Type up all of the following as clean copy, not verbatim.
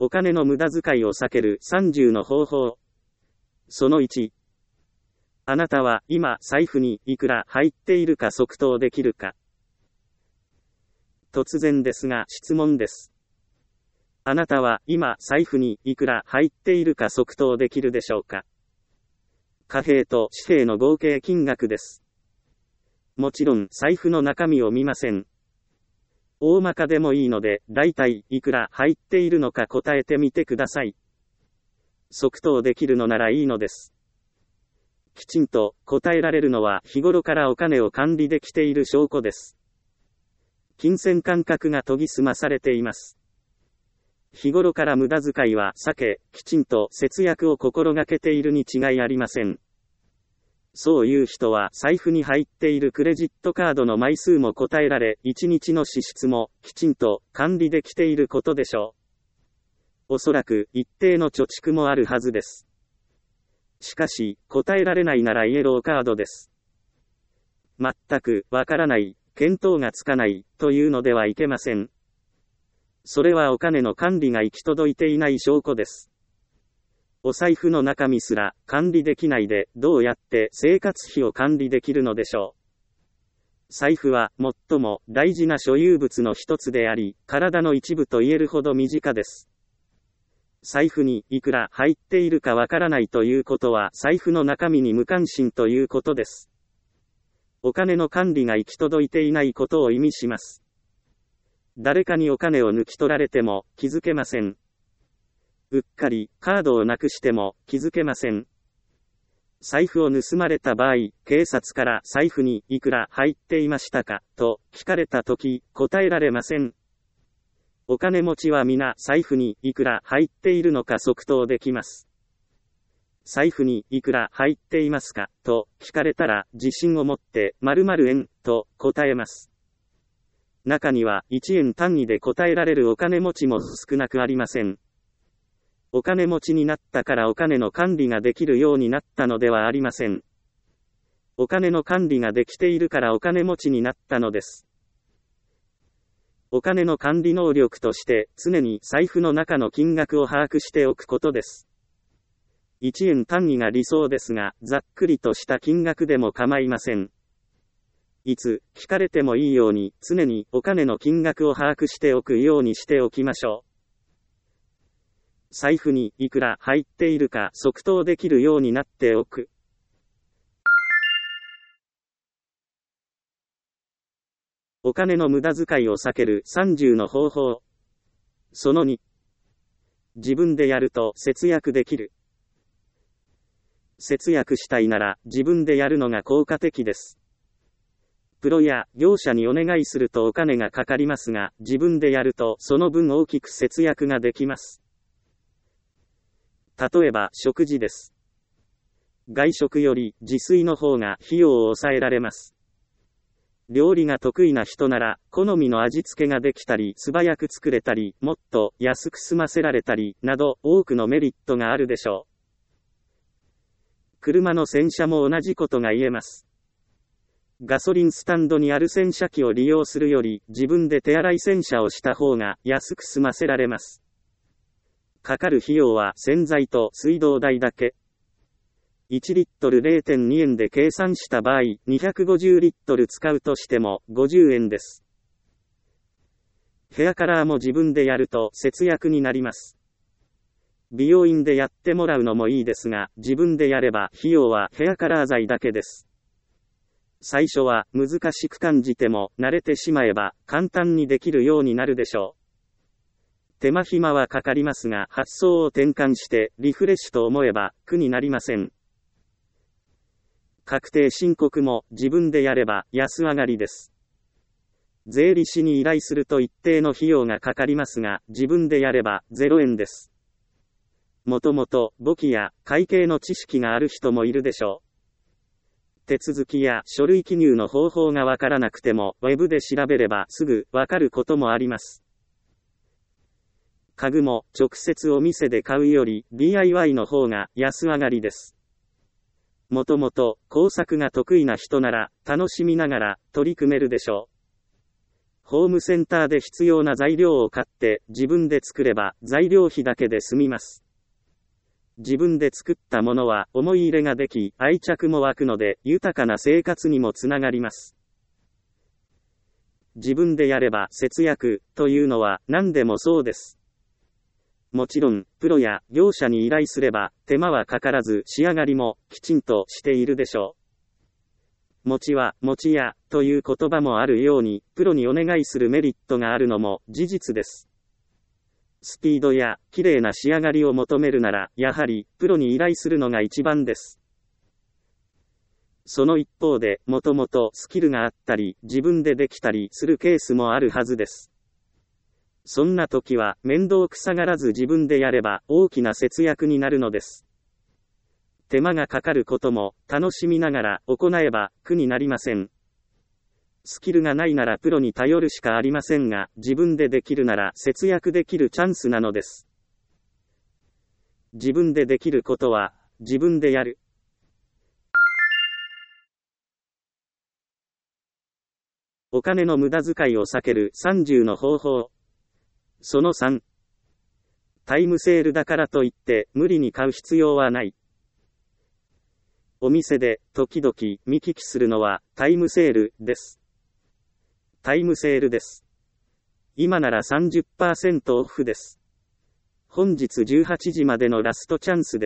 お金の無駄遣いを避ける30の方法。その1。あなたは今財布にいくら入っているか測定できるか。突然ですが質問です。あなたは今財布にいくら入っているか測定できるでしょうか。貨幣と紙幣の合計金額です。もちろん財布の中身を見ません。大まかでもいいので、だいたいいくら入っているのか答えてみてください。測定できるのならいいのです。きちんと答えられるのは日頃からお金を管理できている証拠です。金銭感覚が研ぎ澄まされています。日頃から無駄遣いは避け、きちんと節約を心がけているに違いありません。そういう人は財布に入っているクレジットカードの枚数も答えられ、1日の支出もきちんと管理できていることでしょう。おそらく一定の貯蓄もあるはずです。しかし、答えられないならイエローカードです。全くわからない、見当がつかないというのではいけません。それはお金の管理が行き届いていない証拠です。お財布の中身すら管理できないでどうやって生活費を管理できるのでしょう。財布は最も大事な所有物の一つであり、体の一部と言えるほど身近です。財布にいくら入っているかわからないということは財布の中身に無関心ということです。お金の管理が行き届いていないことを意味します。誰かにお金を抜き取られても気づけません。うっかりカードをなくしても気づけません。財布を盗まれた場合、警察から財布にいくら入っていましたかと聞かれたとき、答えられません。お金持ちは皆財布にいくら入っているのか測定できます。財布にいくら入っていますかと聞かれたら自信を持って〇〇円と答えます。中には1円単位で答えられるお金持ちも少なくありません。お金持ちになったからお金の管理ができるようになったのではありません。お金の管理ができているからお金持ちになったのです。お金の管理能力として常に財布の中の金額を把握しておくことです。1円単位が理想ですが、ざっくりとした金額でも構いません。いつ聞かれてもいいように常にお金の金額を把握しておくようにしておきましょう。財布にいくら入っているか測定できるようになっておく。お金の無駄遣いを避ける30の方法。その2。自分でやると節約できる。節約したいなら自分でやるのが効果的です。プロや業者にお願いするとお金がかかりますが、自分でやるとその分大きく節約ができます。例えば食事です。外食より自炊の方が費用を抑えられます。料理が得意な人なら好みの味付けができたり素早く作れたりもっと安く済ませられたりなど多くのメリットがあるでしょう。車の洗車も同じことが言えます。ガソリンスタンドにある洗車機を利用するより自分で手洗い洗車をした方が安く済ませられます。かかる費用は洗剤と水道代だけ。1リットル 0.2 円で計算した場合、250リットル使うとしても50円です。ヘアカラーも自分でやると節約になります。美容院でやってもらうのもいいですが、自分でやれば費用はヘアカラー剤だけです。最初は難しく感じても慣れてしまえば簡単にできるようになるでしょう。手間暇はかかりますが発想を転換してリフレッシュと思えば苦になりません。確定申告も自分でやれば安上がりです。税理士に依頼すると一定の費用がかかりますが自分でやれば0円です。もともと簿記や会計の知識がある人もいるでしょう。手続きや書類記入の方法がわからなくてもウェブで調べればすぐわかることもあります。家具も直接お店で買うより DIY の方が安上がりです。もともと工作が得意な人なら楽しみながら取り組めるでしょう。 ホームセンターで必要な材料を買って自分で作れば材料費だけで済みます。自分で作ったものは思い入れができ、愛着も湧くので豊かな生活にもつながります。自分でやれば節約というのは何でもそうです。もちろん、プロや業者に依頼すれば手間はかからず仕上がりもきちんとしているでしょう。餅は餅屋という言葉もあるように、プロにお願いするメリットがあるのも事実です。スピードや綺麗な仕上がりを求めるなら、やはりプロに依頼するのが一番です。その一方で、もともとスキルがあったり、自分でできたりするケースもあるはずです。そんな時は面倒くさがらず自分でやれば大きな節約になるのです。手間がかかることも楽しみながら行えば苦になりません。スキルがないならプロに頼るしかありませんが、自分でできるなら節約できるチャンスなのです。自分でできることは自分でやる。お金の無駄遣いを避ける30の方法。その3。タイムセールだからといって無理に買う必要はない。お店で時々見聞きするのはタイムセールです。タイムセールです。今なら 30% オフです。本日18時までのラストチャンスです。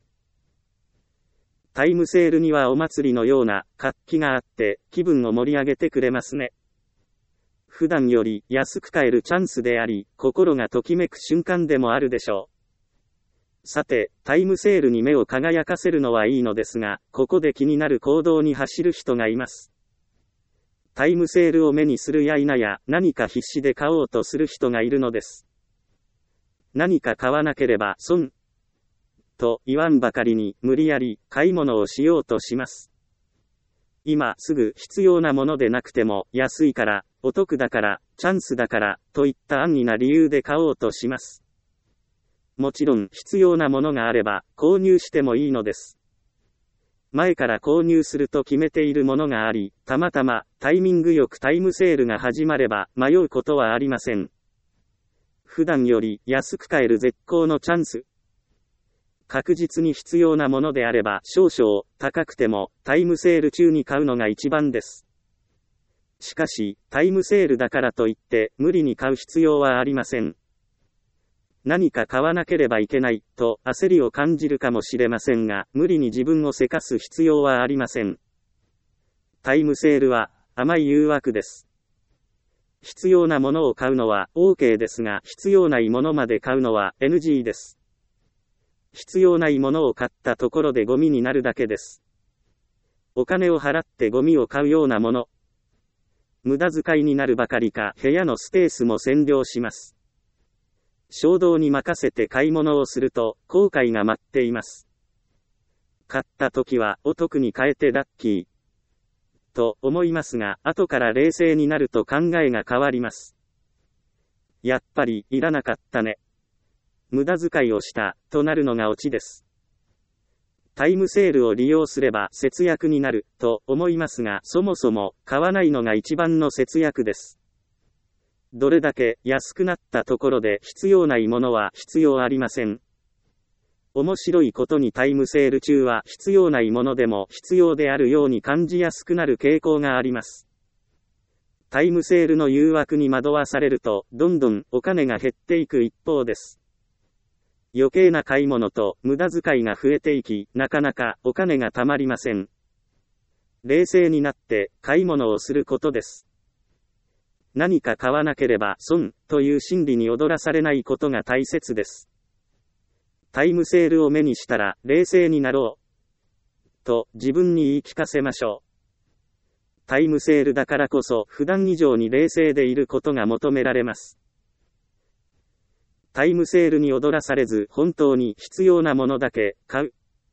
タイムセールにはお祭りのような活気があって気分を盛り上げてくれますね。普段より安く買えるチャンスであり、心がときめく瞬間でもあるでしょう。さて、タイムセールに目を輝かせるのはいいのですが、ここで気になる行動に走る人がいます。タイムセールを目にするや否や、何か必死で買おうとする人がいるのです。何か買わなければ損と言わんばかりに無理やり買い物をしようとします。今すぐ必要なものでなくても安いから、お得だから、チャンスだからといった安易な理由で買おうとします。もちろん必要なものがあれば購入してもいいのです。前から購入すると決めているものがあり、たまたまタイミングよくタイムセールが始まれば迷うことはありません。普段より安く買える絶好のチャンス。確実に必要なものであれば少々高くてもタイムセール中に買うのが一番です。しかし、タイムセールだからといって無理に買う必要はありません。何か買わなければいけないと焦りを感じるかもしれませんが、無理に自分をせかす必要はありません。タイムセールは甘い誘惑です。必要なものを買うのは OK ですが、必要ないものまで買うのは NG です。必要ないものを買ったところでゴミになるだけです。お金を払ってゴミを買うようなもの。無駄遣いになるばかりか部屋のスペースも占領します。衝動に任せて買い物をすると後悔が待っています。買った時はお得に買えてラッキーと思いますが、後から冷静になると考えが変わります。やっぱりいらなかったね。無駄遣いをしたとなるのがオチです。タイムセールを利用すれば節約になると思いますが、そもそも買わないのが一番の節約です。どれだけ安くなったところで必要ないものは必要ありません。面白いことにタイムセール中は必要ないものでも必要であるように感じやすくなる傾向があります。タイムセールの誘惑に惑わされると、どんどんお金が減っていく一方です。余計な買い物と無駄遣いが増えていき、なかなかお金が貯まりません。冷静になって買い物をすることです。何か買わなければ損という心理に踊らされないことが大切です。タイムセールを目にしたら冷静になろうと自分に言い聞かせましょう。タイムセールだからこそ普段以上に冷静でいることが求められます。タイムセールに踊らされず本当に必要なものだけ買う。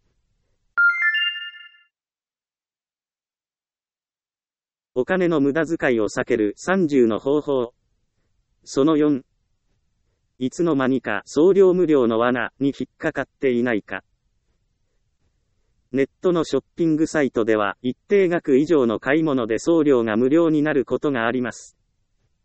お金の無駄遣いを避ける30の方法。その4。いつの間にか送料無料の罠に引っかかっていないか。ネットのショッピングサイトでは一定額以上の買い物で送料が無料になることがあります。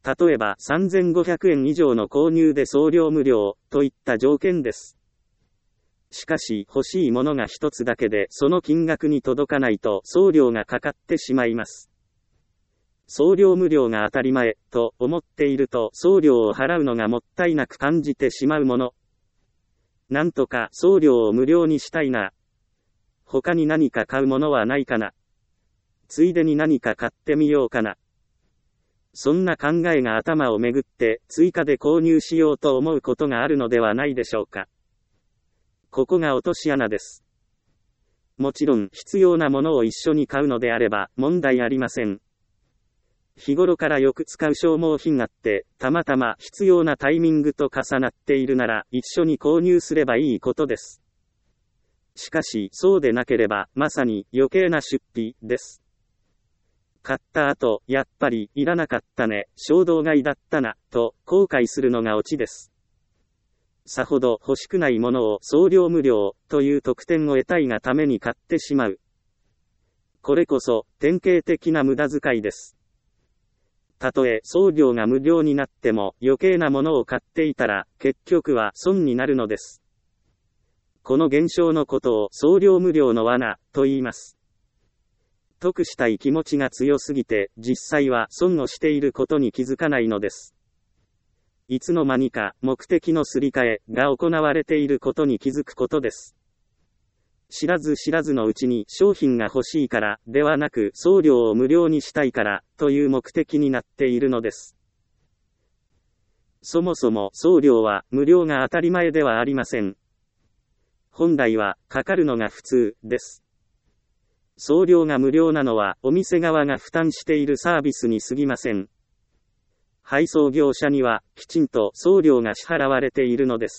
例えば3500円以上の購入で送料無料といった条件です。しかし欲しいものが一つだけでその金額に届かないと送料がかかってしまいます。送料無料が当たり前と思っていると送料を払うのがもったいなく感じてしまうもの。なんとか送料を無料にしたいな。他に何か買うものはないかな。ついでに何か買ってみようかな。そんな考えが頭をめぐって追加で購入しようと思うことがあるのではないでしょうか。ここが落とし穴です。もちろん必要なものを一緒に買うのであれば問題ありません。日頃からよく使う消耗品があって、たまたま必要なタイミングと重なっているなら一緒に購入すればいいことです。しかしそうでなければまさに余計な出費です。買った後、やっぱりいらなかったね、衝動買いだったな、と後悔するのがオチです。さほど欲しくないものを送料無料という特典を得たいがために買ってしまう。これこそ典型的な無駄遣いです。たとえ送料が無料になっても余計なものを買っていたら結局は損になるのです。この現象のことを送料無料の罠と言います。得したい気持ちが強すぎて実際は損をしていることに気づかないのです。いつの間にか目的のすり替えが行われていることに気づくことです。知らず知らずのうちに商品が欲しいからではなく送料を無料にしたいからという目的になっているのです。そもそも送料は無料が当たり前ではありません。本来はかかるのが普通です。送料が無料なのはお店側が負担しているサービスに過ぎません。配送業者にはきちんと送料が支払われているのです。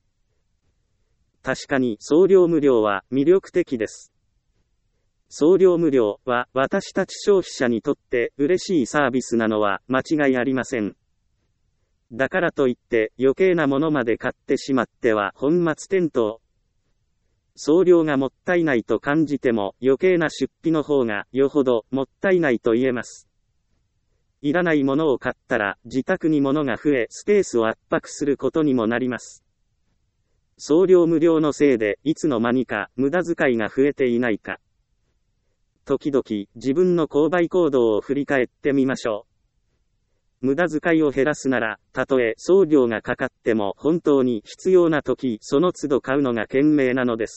確かに送料無料は魅力的です。送料無料は私たち消費者にとって嬉しいサービスなのは間違いありません。だからといって余計なものまで買ってしまっては本末転倒。送料がもったいないと感じても余計な出費の方がよほどもったいないと言えます。いらないものを買ったら自宅に物が増えスペースを圧迫することにもなります。送料無料のせいでいつの間にか無駄遣いが増えていないか。時々自分の購買行動を振り返ってみましょう。無駄遣いを減らすなら、たとえ送料がかかっても本当に必要な時その都度買うのが賢明なのです。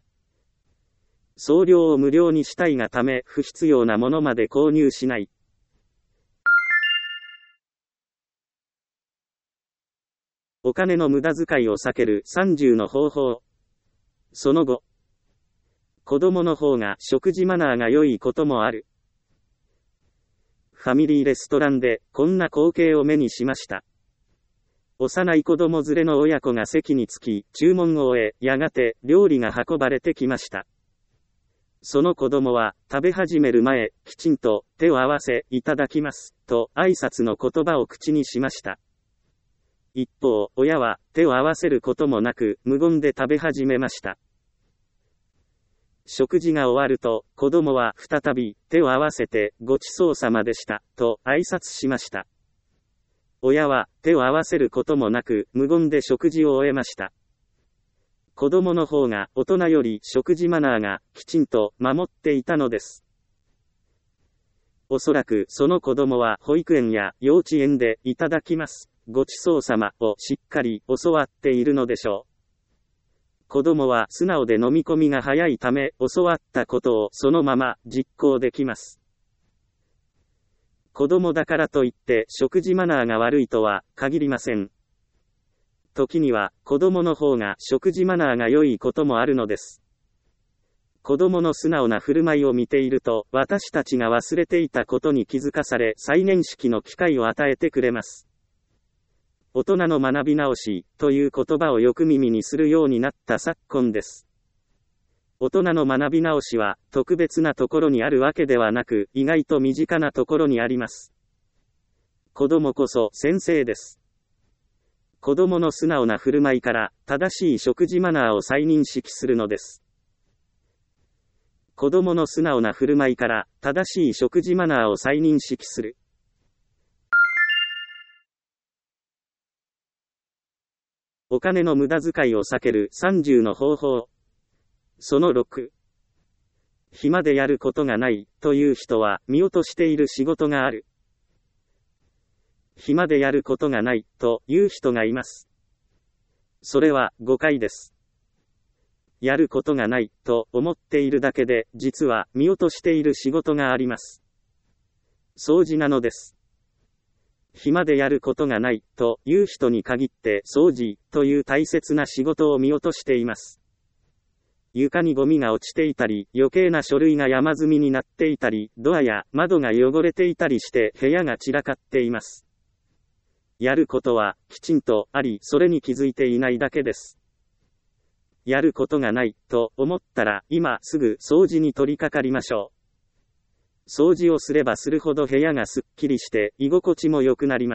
送料を無料にしたいがため不必要なものまで購入しない。お金の無駄遣いを避ける30の方法。その後、子供の方が食事マナーが良いこともある。ファミリーレストランでこんな光景を目にしました。幼い子供連れの親子が席につき、注文を終え、やがて料理が運ばれてきました。その子供は食べ始める前、きちんと手を合わせ、いただきます、と挨拶の言葉を口にしました。一方、親は手を合わせることもなく、無言で食べ始めました。食事が終わると、子供は再び手を合わせて、ごちそうさまでした、と挨拶しました。親は手を合わせることもなく、無言で食事を終えました。子供の方が大人より食事マナーがきちんと守っていたのです。おそらくその子供は保育園や幼稚園でいただきます、ごちそうさまをしっかり教わっているのでしょう。子供は素直で飲み込みが早いため、教わったことをそのまま実行できます。子供だからといって食事マナーが悪いとは限りません。時には子供の方が食事マナーが良いこともあるのです。子供の素直な振る舞いを見ていると、私たちが忘れていたことに気づかされ、再認識の機会を与えてくれます。大人の学び直しという言葉をよく耳にするようになった昨今です。大人の学び直しは特別なところにあるわけではなく、意外と身近なところにあります。子供こそ先生です。子供の素直な振る舞いから正しい食事マナーを再認識するのです。子供の素直な振る舞いから正しい食事マナーを再認識する。 お金の無駄遣いを避ける30の方法。その6。暇でやることがないという人は見落としている仕事がある。暇でやることがないという人がいます。それは誤解です。やることがないと思っているだけで、実は見落としている仕事があります。掃除なのです。暇でやることがないという人に限って掃除という大切な仕事を見落としています。床にゴミが落ちていたり、余計な書類が山積みになっていたり、ドアや窓が汚れていたりして部屋が散らかっています。やることはきちんとあり、それに気づいていないだけです。やることがないと思ったら今すぐ掃除に取り掛かりましょう。掃除をすればするほど部屋がすっきりして居心地も良くなります。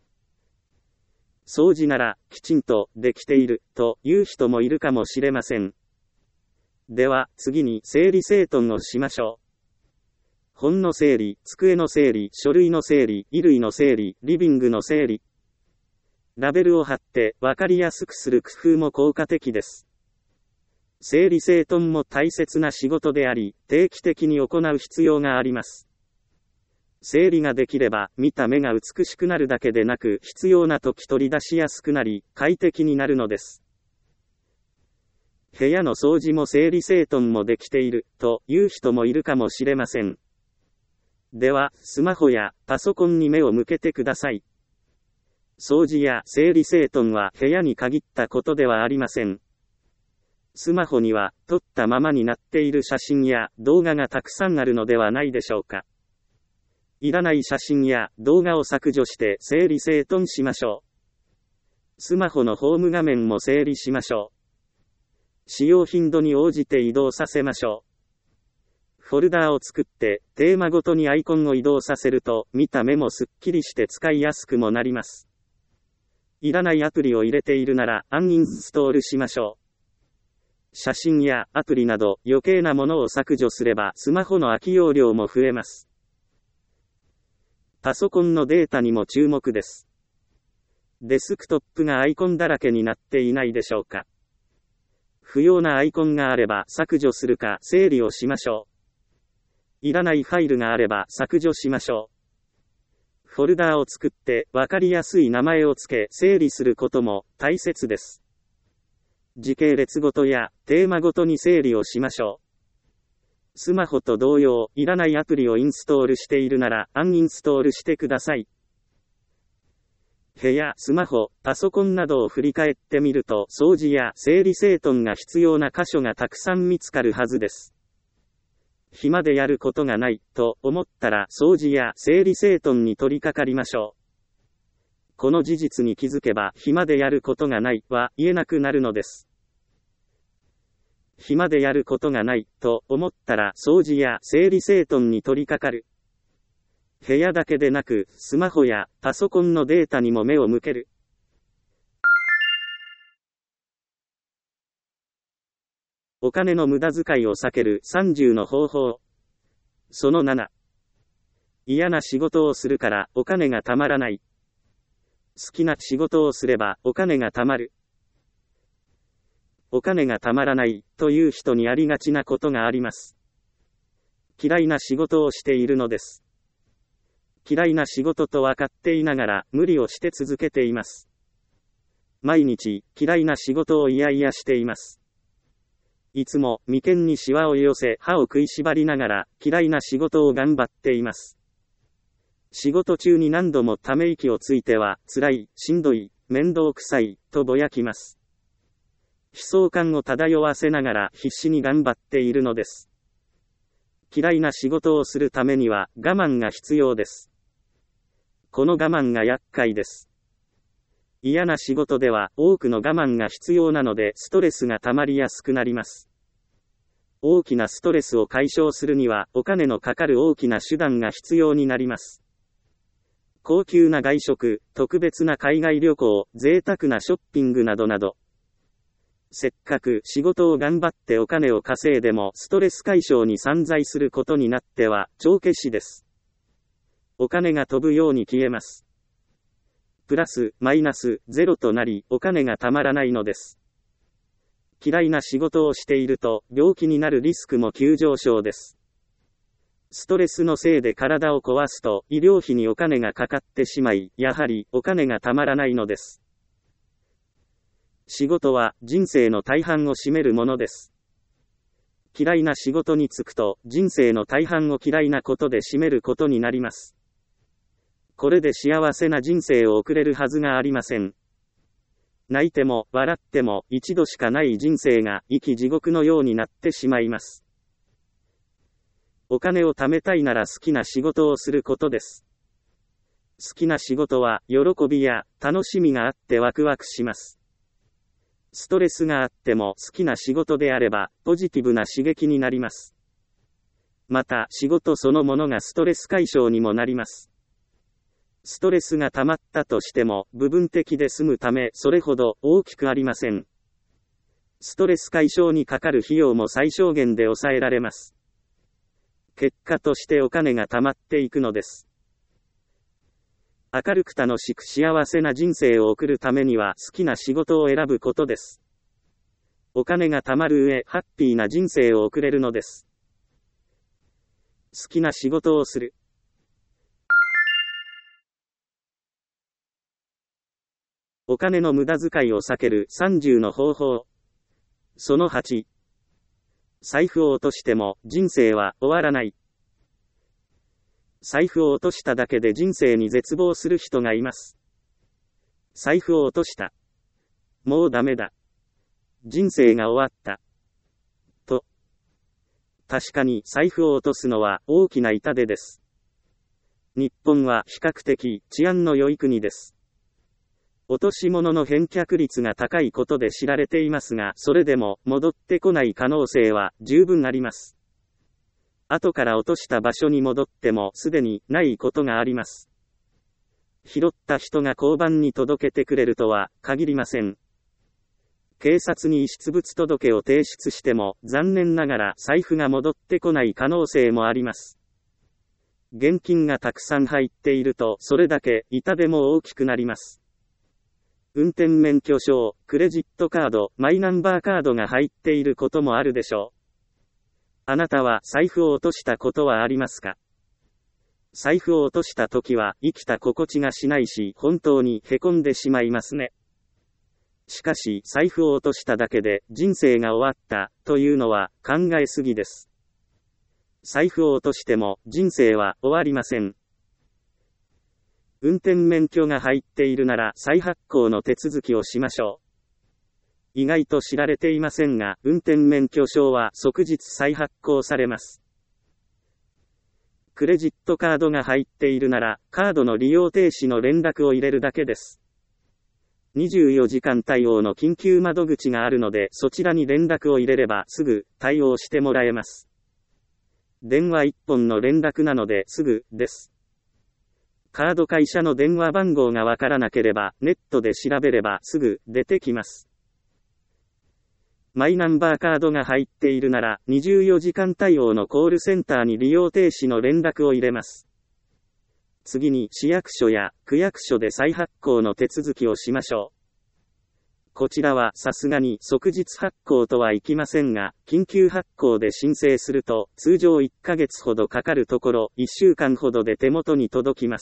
掃除ならきちんとできているという人もいるかもしれません。では次に整理整頓をしましょう。本の整理、机の整理、書類の整理、衣類の整理、リビングの整理。ラベルを貼って分かりやすくする工夫も効果的です。整理整頓も大切な仕事であり、定期的に行う必要があります。整理ができれば、見た目が美しくなるだけでなく、必要な時取り出しやすくなり、快適になるのです。部屋の掃除も整理整頓もできている、という人もいるかもしれません。では、スマホやパソコンに目を向けてください。掃除や整理整頓は部屋に限ったことではありません。スマホには撮ったままになっている写真や動画がたくさんあるのではないでしょうか。いらない写真や動画を削除して整理整頓しましょう。スマホのホーム画面も整理しましょう。使用頻度に応じて移動させましょう。フォルダーを作ってテーマごとにアイコンを移動させると見た目もすっきりして使いやすくもなります。いらないアプリを入れているならアンインストールしましょう。写真やアプリなど余計なものを削除すればスマホの空き容量も増えます。パソコンのデータにも注目です。デスクトップがアイコンだらけになっていないでしょうか。不要なアイコンがあれば削除するか整理をしましょう。いらないファイルがあれば削除しましょう。フォルダーを作って分かりやすい名前をつけ整理することも大切です。時系列ごとやテーマごとに整理をしましょう。スマホと同様、いらないアプリをインストールしているならアンインストールしてください。部屋、スマホ、パソコンなどを振り返ってみると掃除や整理整頓が必要な箇所がたくさん見つかるはずです。暇でやることがないと思ったら掃除や整理整頓に取り掛かりましょう。この事実に気づけば暇でやることがないは言えなくなるのです。暇でやることがないと思ったら掃除や整理整頓に取り掛かる。部屋だけでなくスマホやパソコンのデータにも目を向ける。お金の無駄遣いを避ける30の方法。その7。嫌な仕事をするからお金がたまらない。好きな仕事をすればお金がたまる。お金がたまらないという人にありがちなことがあります。嫌いな仕事をしているのです。嫌いな仕事と分かっていながら無理をして続けています。毎日嫌いな仕事を嫌々しています。いつも眉間にシワを寄せ歯を食いしばりながら嫌いな仕事を頑張っています。仕事中に何度もため息をついては辛い、しんどい、面倒くさいとぼやきます。悲壮感を漂わせながら必死に頑張っているのです。嫌いな仕事をするためには我慢が必要です。この我慢が厄介です。嫌な仕事では多くの我慢が必要なのでストレスが溜まりやすくなります。大きなストレスを解消するにはお金のかかる大きな手段が必要になります。高級な外食、特別な海外旅行、贅沢なショッピングなどなど。せっかく仕事を頑張ってお金を稼いでもストレス解消に散財することになっては帳消しです。お金が飛ぶように消えます。 プラス、マイナス、ゼロとなり、お金がたまらないのです。嫌いな仕事をしていると、病気になるリスクも急上昇です。ストレスのせいで体を壊すと、医療費にお金がかかってしまい、やはり、お金がたまらないのです。仕事は、人生の大半を占めるものです。嫌いな仕事に就くと、人生の大半を嫌いなことで占めることになります。これで幸せな人生を送れるはずがありません。泣いても、笑っても、一度しかない人生が、生き地獄のようになってしまいます。お金を貯めたいなら好きな仕事をすることです。好きな仕事は、喜びや、楽しみがあってワクワクします。ストレスがあっても好きな仕事であれば、ポジティブな刺激になります。また、仕事そのものがストレス解消にもなります。ストレスが溜まったとしても、部分的で済むため、それほど大きくありません。ストレス解消にかかる費用も最小限で抑えられます。結果としてお金が溜まっていくのです。明るく楽しく幸せな人生を送るためには好きな仕事を選ぶことです。お金が貯まる上、ハッピーな人生を送れるのです。好きな仕事をする。お金の無駄遣いを避ける30の方法。その8。財布を落としても人生は終わらない。財布を落としただけで人生に絶望する人がいます。財布を落とした。もうダメだ。人生が終わった。と。確かに財布を落とすのは大きな痛手です。日本は比較的治安の良い国です。落とし物の返却率が高いことで知られていますが、それでも戻ってこない可能性は十分あります。後から落とした場所に戻ってもすでにないことがあります。拾った人が交番に届けてくれるとは限りません。警察に遺失物届を提出しても残念ながら財布が戻ってこない可能性もあります。現金がたくさん入っているとそれだけ痛手も大きくなります。運転免許証、クレジットカード、マイナンバーカードが入っていることもあるでしょう。あなたは財布を落としたことはありますか？財布を落とした時は生きた心地がしないし、本当に凹んでしまいますね。しかし、財布を落としただけで人生が終わったというのは考えすぎです。財布を落としても人生は終わりません。運転免許が入っているなら再発行の手続きをしましょう。意外と知られていませんが、運転免許証は即日再発行されます。クレジットカードが入っているなら、カードの利用停止の連絡を入れるだけです。24時間対応の緊急窓口があるので、そちらに連絡を入れればすぐ対応してもらえます。電話1本の連絡なのですぐです。カード会社の電話番号がわからなければ、ネットで調べればすぐ出てきます。マイナンバーカードが入っているなら、24時間対応のコールセンターに利用停止の連絡を入れます。次に市役所や区役所で再発行の手続きをしましょう。こちらはさすがに即日発行とはいきませんが、緊急発行で申請すると、通常1ヶ月ほどかかるところ、1週間ほどで手元に届きます。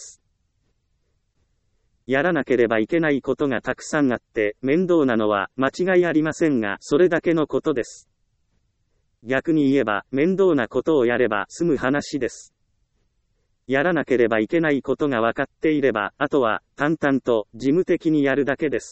やらなければいけないことがたくさんあって、面倒なのは間違いありませんが、それだけのことです。逆に言えば、面倒なことをやれば済む話です。やらなければいけないことが分かっていれば、あとは淡々と事務的にやるだけです。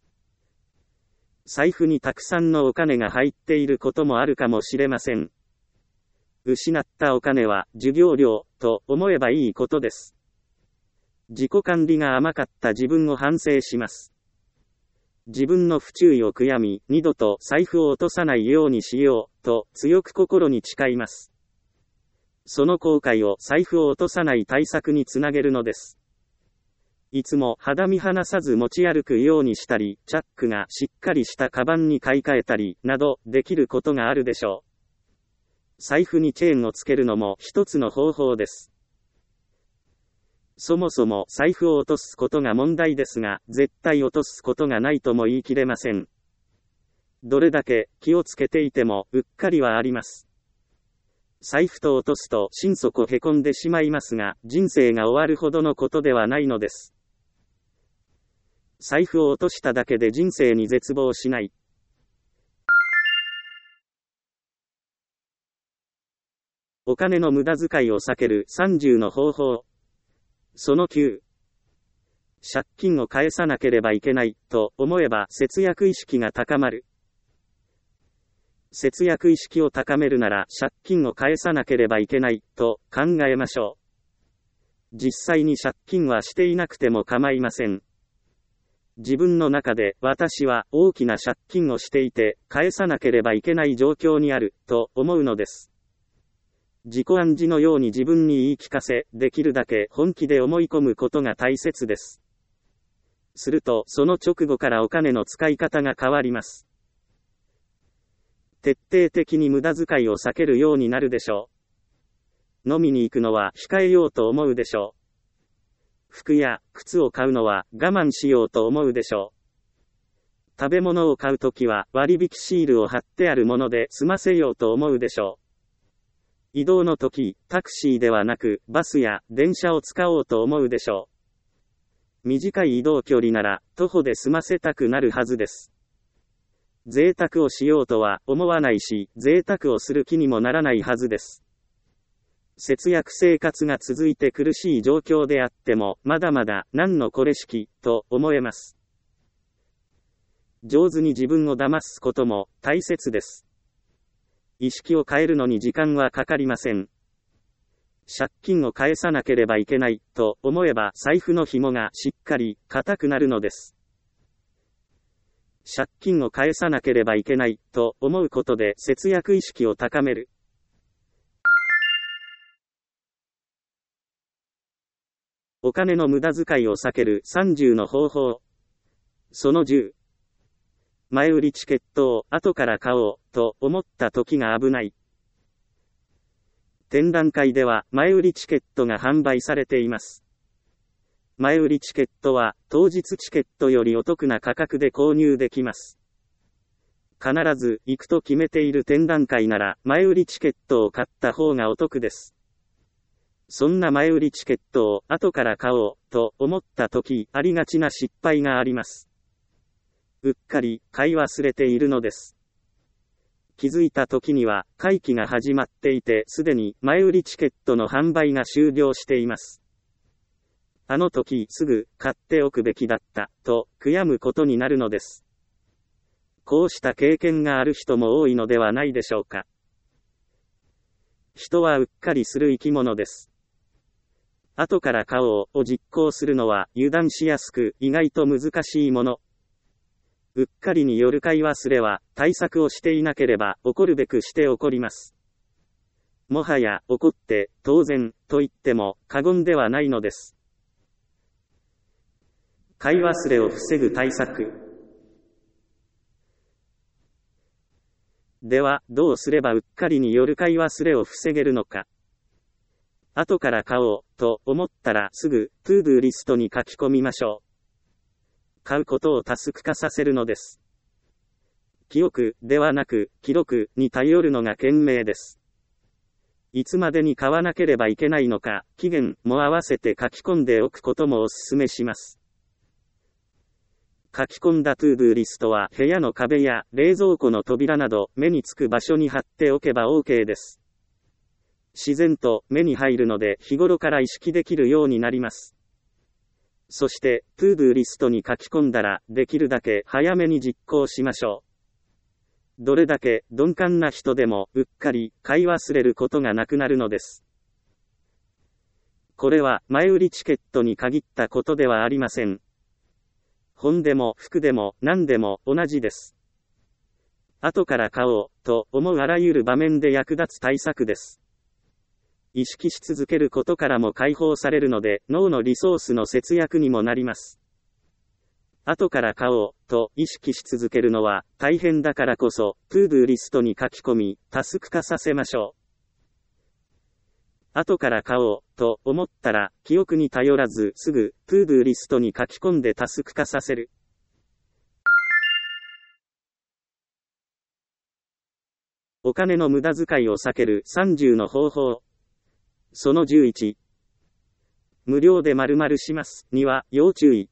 財布にたくさんのお金が入っていることもあるかもしれません。失ったお金は授業料と思えばいいことです。自己管理が甘かった自分を反省します。自分の不注意を悔やみ、二度と財布を落とさないようにしようと強く心に誓います。その後悔を財布を落とさない対策につなげるのです。いつも肌身離さず持ち歩くようにしたり、チャックがしっかりしたカバンに買い替えたり、などできることがあるでしょう。財布にチェーンをつけるのも一つの方法です。 そもそも財布を落とすことが問題ですが、絶対落とすことがないとも言い切れません。どれだけ気をつけていても、うっかりはあります。財布と落とすと心底へこんでしまいますが、人生が終わるほどのことではないのです。財布を落としただけで人生に絶望しない。お金の無駄遣いを避ける30の方法。その9。借金を返さなければいけないと思えば節約意識が高まる。節約意識を高めるなら借金を返さなければいけないと考えましょう。実際に借金はしていなくても構いません。自分の中で私は大きな借金をしていて返さなければいけない状況にあると思うのです。自己暗示のように自分に言い聞かせ、できるだけ本気で思い込むことが大切です。すると、その直後からお金の使い方が変わります。徹底的に無駄遣いを避けるようになるでしょう。飲みに行くのは控えようと思うでしょう。服や靴を買うのは我慢しようと思うでしょう。食べ物を買うときは割引シールを貼ってあるもので済ませようと思うでしょう。移動の時、タクシーではなくバスや電車を使おうと思うでしょう。短い移動距離なら徒歩で済ませたくなるはずです。贅沢をしようとは思わないし、贅沢をする気にもならないはずです。節約生活が続いて苦しい状況であっても、まだまだ何のこれしきと思えます。上手に自分を騙すことも大切です。意識を変えるのに時間はかかりません。借金を返さなければいけないと思えば財布の紐がしっかり固くなるのです。借金を返さなければいけないと思うことで節約意識を高める。お金の無駄遣いを避ける30の方法。その10。前売りチケットを後から買おうと思った時が危ない。展覧会では前売りチケットが販売されています。前売りチケットは当日チケットよりお得な価格で購入できます。必ず行くと決めている展覧会なら前売りチケットを買った方がお得です。そんな前売りチケットを後から買おうと思った時、ありがちな失敗があります。うっかり買い忘れているのです。気づいた時には会期が始まっていて、すでに前売りチケットの販売が終了しています。あの時すぐ買っておくべきだったと悔やむことになるのです。こうした経験がある人も多いのではないでしょうか。人はうっかりする生き物です。後から買おうを実行するのは油断しやすく意外と難しいもの。うっかりによる買い忘れは対策をしていなければ起こるべくして起こります。もはや起こって当然と言っても過言ではないのです。買い忘れを防ぐ対策。では、どうすればうっかりによる買い忘れを防げるのか。後から買おうと思ったらすぐトゥードゥーリストに書き込みましょう。買うことをタスク化させるのです。記憶ではなく記録に頼るのが賢明です。いつまでに買わなければいけないのか、期限も合わせて書き込んでおくこともお勧めします。書き込んだトゥードゥーリストは部屋の壁や冷蔵庫の扉など目につく場所に貼っておけば OK です。自然と目に入るので日頃から意識できるようになります。そして、トゥードゥーリストに書き込んだら、できるだけ早めに実行しましょう。どれだけ鈍感な人でも、うっかり買い忘れることがなくなるのです。これは、前売りチケットに限ったことではありません。本でも服でも何でも同じです。後から買おうと思うあらゆる場面で役立つ対策です。意識し続けることからも解放されるので、脳のリソースの節約にもなります。後から買おうと意識し続けるのは大変だからこそ、トゥードゥーリストに書き込み、タスク化させましょう。 後から買おう、と思ったら、記憶に頼らず、すぐ、トゥードゥーリストに書き込んでタスク化させる。お金の無駄遣いを避ける30の方法。その11。無料で〇〇します、には、要注意。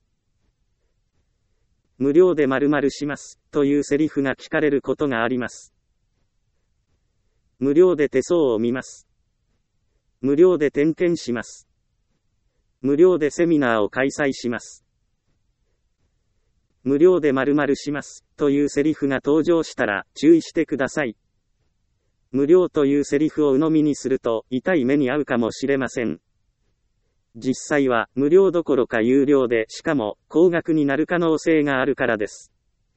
無料で〇〇します、というセリフが聞かれることがあります。無料で手相を見ます。無料で点検します。無料でセミナーを開催します。無料で〇〇します、というセリフが登場したら、注意してください。無料というセリフを鵜呑みにすると、痛い目に遭うかもしれません。実際は、無料どころか有料で、しかも、高額になる可能性があるからです。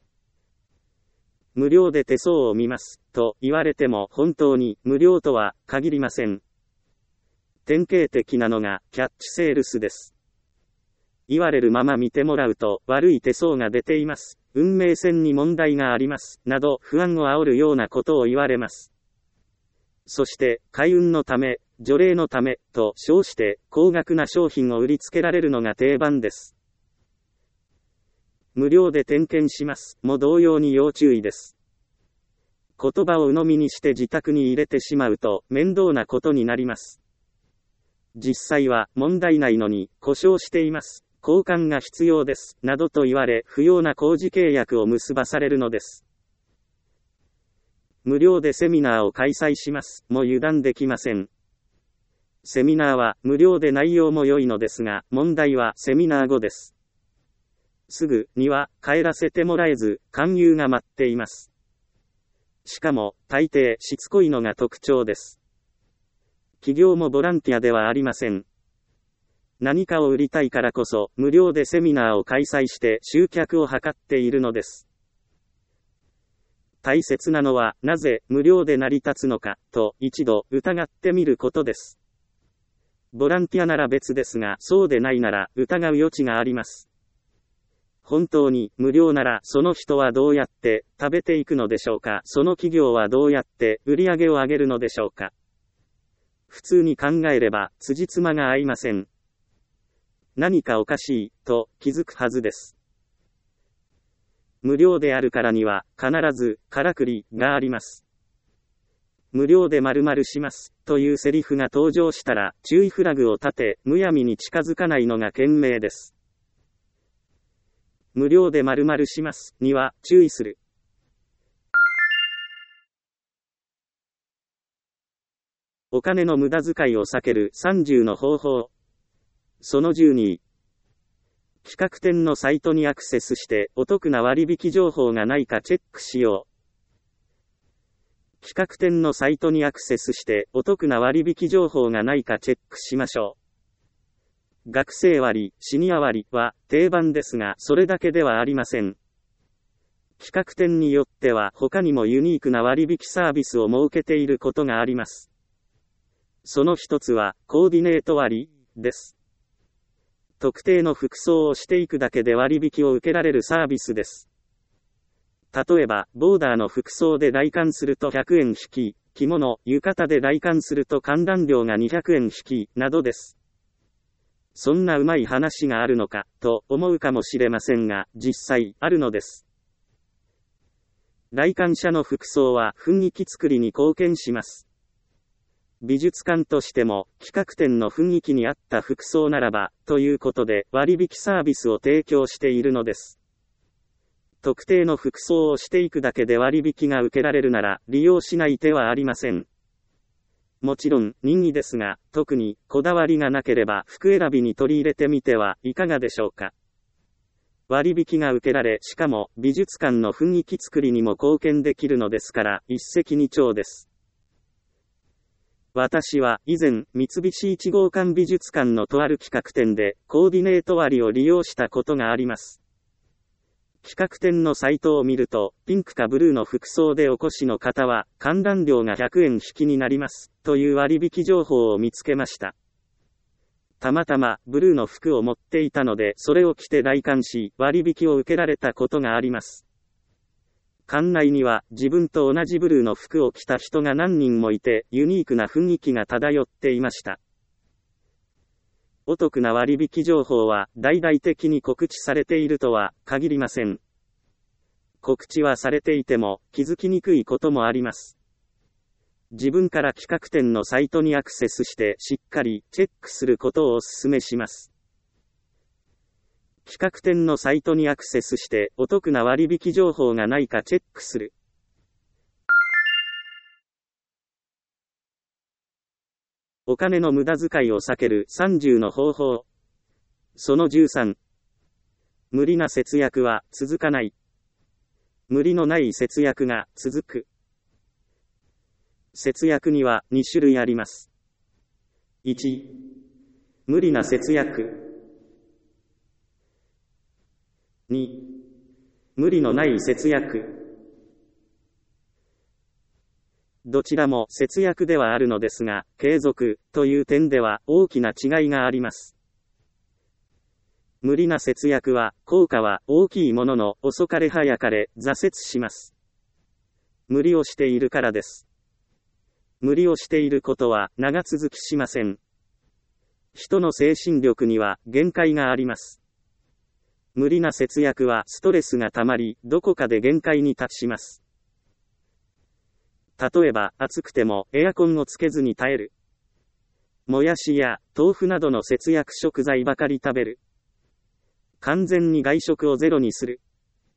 無料で手相を見ます、と言われても、本当に、無料とは、限りません。典型的なのが、キャッチセールスです。言われるまま見てもらうと、悪い手相が出ています。運命線に問題があります。など、不安を煽るようなことを言われます。そして、開運のため、除霊のため、と称して、高額な商品を売りつけられるのが定番です。無料で点検します、も同様に要注意です。言葉を鵜呑みにして自宅に入れてしまうと、面倒なことになります。実際は、問題ないのに、故障しています。交換が必要です、などと言われ、不要な工事契約を結ばされるのです。無料でセミナーを開催します、も油断できません。セミナーは、無料で内容も良いのですが、問題はセミナー後です。すぐには、帰らせてもらえず、勧誘が待っています。しかも、大抵、しつこいのが特徴です。企業もボランティアではありません。何かを売りたいからこそ、無料でセミナーを開催して集客を図っているのです。大切なのは、なぜ無料で成り立つのか、と一度疑ってみることです。ボランティアなら別ですが、そうでないなら疑う余地があります。本当に無料なら、その人はどうやって食べていくのでしょうか。その企業はどうやって売り上げを上げるのでしょうか。普通に考えれば、辻褄が合いません。何かおかしい、と気づくはずです。無料であるからには、必ず、からくり、があります。無料で〇〇します、というセリフが登場したら、注意フラグを立て、むやみに近づかないのが賢明です。無料で〇〇します、には、注意する。お金の無駄遣いを避ける30の方法。その12。企画展のサイトにアクセスして、お得な割引情報がないかチェックしよう。企画展のサイトにアクセスして、お得な割引情報がないかチェックしましょう。学生割、シニア割は定番ですが、それだけではありません。企画展によっては他にもユニークな割引サービスを設けていることがあります。その一つは、コーディネート割です。特定の服装をしていくだけで割引を受けられるサービスです。例えば、ボーダーの服装で来館すると100円引き、着物、浴衣で来館すると観覧料が200円引き、などです。そんなうまい話があるのか、と思うかもしれませんが、実際、あるのです。来館者の服装は雰囲気作りに貢献します。美術館としても、企画展の雰囲気に合った服装ならば、ということで、割引サービスを提供しているのです。特定の服装をしていくだけで割引が受けられるなら、利用しない手はありません。もちろん、任意ですが、特に、こだわりがなければ、服選びに取り入れてみてはいかがでしょうか。割引が受けられ、しかも、美術館の雰囲気作りにも貢献できるのですから、一石二鳥です。私は以前、三菱一号館美術館のとある企画展で、コーディネート割を利用したことがあります。企画展のサイトを見ると、ピンクかブルーの服装でお越しの方は、観覧料が100円引きになります、という割引情報を見つけました。たまたま、ブルーの服を持っていたので、それを着て来館し、割引を受けられたことがあります。 館内には自分と同じブルーの服を着た人が何人もいて、ユニークな雰囲気が漂っていました。お得な割引情報は大々的に告知されているとは限りません。告知はされていても気づきにくいこともあります。自分から企画展のサイトにアクセスしてしっかりチェックすることをお勧めします。企画展のサイトにアクセスしてお得な割引情報がないかチェックする。お金の無駄遣いを避ける30の方法。その13。無理な節約は続かない。無理のない節約が続く。節約には2種類あります。1、無理な節約。2、無理のない節約。どちらも節約ではあるのですが、継続という点では大きな違いがあります。無理な節約は、効果は大きいものの、遅かれ早かれ、挫折します。無理をしているからです。無理をしていることは、長続きしません。人の精神力には、限界があります。無理な節約は、ストレスがたまり、どこかで限界に達します。例えば、暑くてもエアコンをつけずに耐える。もやしや豆腐などの節約食材ばかり食べる。完全に外食をゼロにする。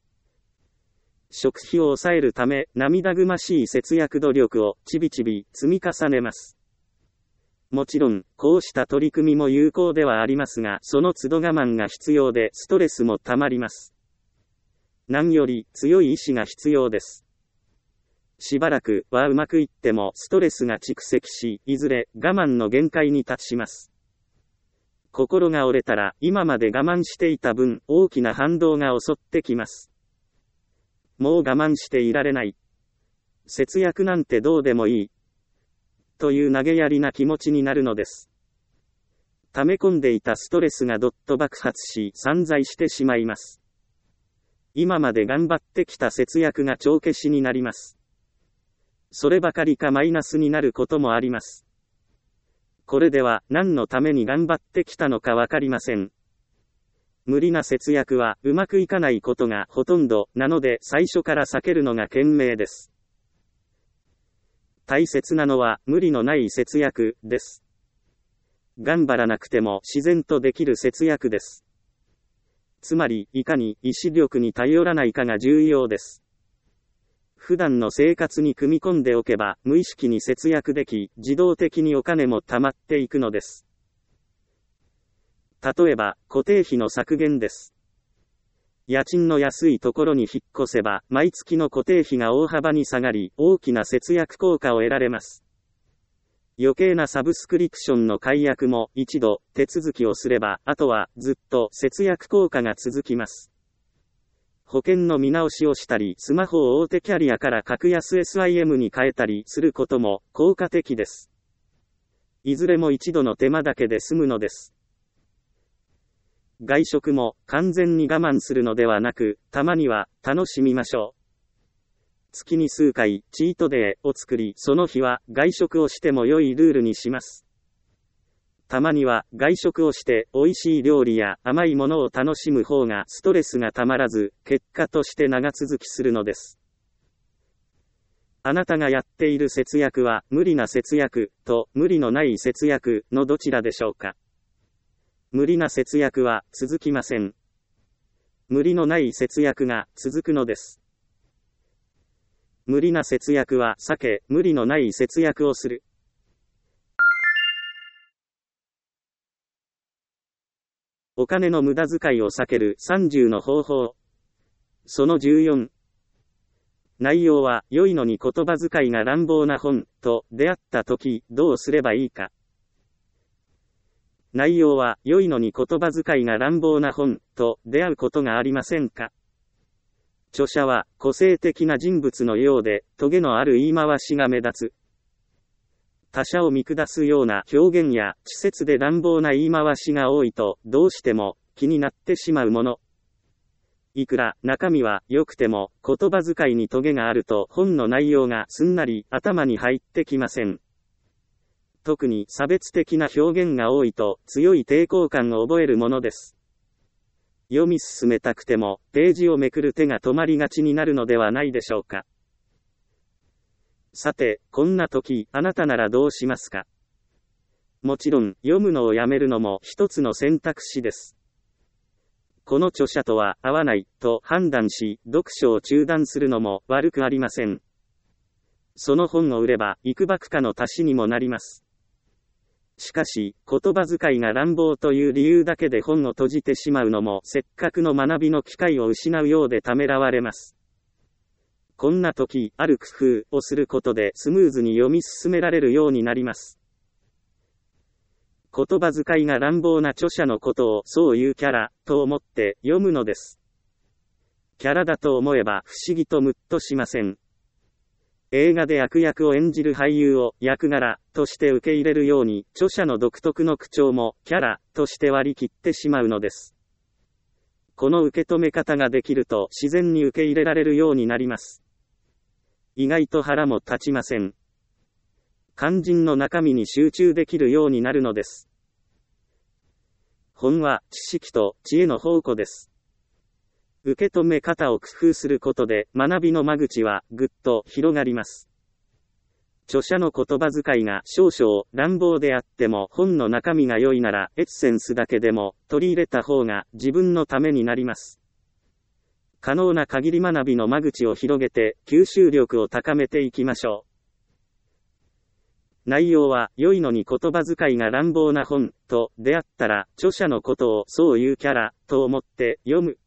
食費を抑えるため、涙ぐましい節約努力をちびちび積み重ねます。もちろん、こうした取り組みも有効ではありますが、その都度我慢が必要で、ストレスもたまります。何より強い意志が必要です。しばらくはうまくいってもストレスが蓄積し、いずれ我慢の限界に達します。心が折れたら、今まで我慢していた分、大きな反動が襲ってきます。もう我慢していられない。節約なんてどうでもいい。という投げやりな気持ちになるのです。溜め込んでいたストレスがどっと爆発し、散財してしまいます。今まで頑張ってきた節約が帳消しになります。そればかりかマイナスになることもあります。これでは何のために頑張ってきたのかわかりません。無理な節約はうまくいかないことがほとんどなので最初から避けるのが賢明です。大切なのは無理のない節約です。頑張らなくても自然とできる節約です。つまりいかに意志力に頼らないかが重要です。普段の生活に組み込んでおけば、無意識に節約でき、自動的にお金も貯まっていくのです。例えば、固定費の削減です。家賃の安いところに引っ越せば、毎月の固定費が大幅に下がり、大きな節約効果を得られます。余計なサブスクリプションの解約も、一度、手続きをすれば、あとは、ずっと節約効果が続きます。保険の見直しをしたり、スマホを大手キャリアから格安 SIM に変えたりすることも効果的です。いずれも一度の手間だけで済むのです。外食も完全に我慢するのではなく、たまには楽しみましょう。月に数回チートデーを作り、その日は外食をしても良いルールにします。たまには外食をして美味しい料理や甘いものを楽しむ方がストレスがたまらず、結果として長続きするのです。あなたがやっている節約は無理な節約と無理のない節約のどちらでしょうか。無理な節約は続きません。無理のない節約が続くのです。無理な節約は避け、無理のない節約をする。お金の無駄遣いを避ける30の方法。その14。内容は良いのに言葉遣いが乱暴な本と出会ったときどうすればいいか。内容は良いのに言葉遣いが乱暴な本と出会うことがありませんか。著者は個性的な人物のようで、トゲのある言い回しが目立つ。他者を見下すような表現や稚拙で乱暴な言い回しが多いと、どうしても気になってしまうもの。 いくら中身は良くても、言葉遣いにトゲがあると本の内容がすんなり頭に入ってきません。特に差別的な表現が多いと強い抵抗感を覚えるものです。読み進めたくても、ページをめくる手が止まりがちになるのではないでしょうか。さて、こんな時、あなたならどうしますか？もちろん、読むのをやめるのも一つの選択肢です。この著者とは合わないと判断し、読書を中断するのも悪くありません。その本を売れば、幾ばくかの足しにもなります。しかし、言葉遣いが乱暴という理由だけで本を閉じてしまうのも、せっかくの学びの機会を失うようでためらわれます。こんな時、ある工夫をすることでスムーズに読み進められるようになります。言葉遣いが乱暴な著者のことをそういうキャラと思って読むのです。キャラだと思えば不思議とムッとしません。映画で悪役を演じる俳優を役柄として受け入れるように、著者の独特の口調もキャラとして割り切ってしまうのです。この受け止め方ができると自然に受け入れられるようになります。意外と腹も立ちません。肝心の中身に集中できるようになるのです。本は知識と知恵の宝庫です。受け止め方を工夫することで学びの間口はぐっと広がります。著者の言葉遣いが少々乱暴であっても本の中身が良いならエッセンスだけでも取り入れた方が自分のためになります。可能な限り学びの間口を広げて吸収力を高めていきましょう。内容は良いのに言葉遣いが乱暴な本と出会ったら著者のことをそういうキャラと思って読む。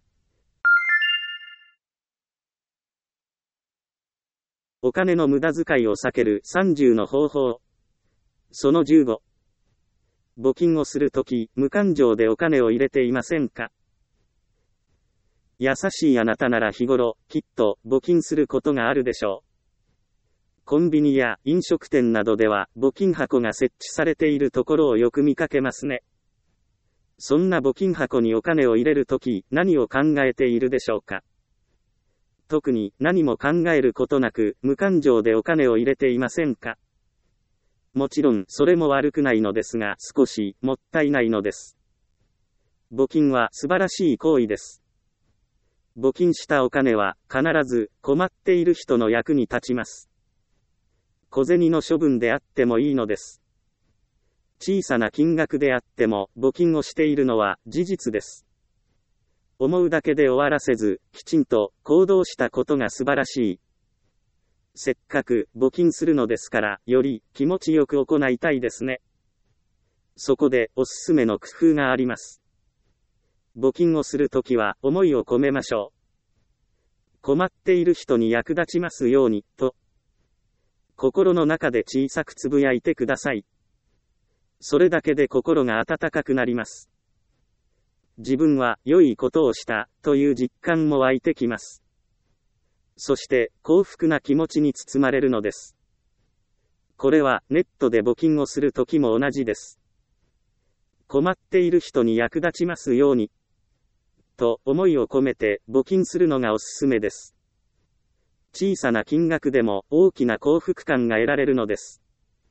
お金の無駄遣いを避ける30の方法。その15。募金をするとき、無感情でお金を入れていませんか？優しいあなたなら日頃、きっと募金することがあるでしょう。コンビニや飲食店などでは募金箱が設置されているところをよく見かけますね。そんな募金箱にお金を入れるとき、何を考えているでしょうか？特に何も考えることなく無感情でお金を入れていませんか？もちろんそれも悪くないのですが少しもったいないのです。募金は素晴らしい行為です。募金したお金は必ず困っている人の役に立ちます。小銭の処分であってもいいのです。小さな金額であっても募金をしているのは事実です。思うだけで終わらせず、きちんと行動したことが素晴らしい。せっかく募金するのですから、より気持ちよく行いたいですね。そこでおすすめの工夫があります。募金をするときは思いを込めましょう。困っている人に役立ちますように、と。心の中で小さくつぶやいてください。それだけで心が温かくなります。自分は良いことをしたという実感も湧いてきます。そして幸福な気持ちに包まれるのです。これはネットで募金をするときも同じです。困っている人に役立ちますようにと思いを込めて募金するのがおすすめです。小さな金額でも大きな幸福感が得られるのです。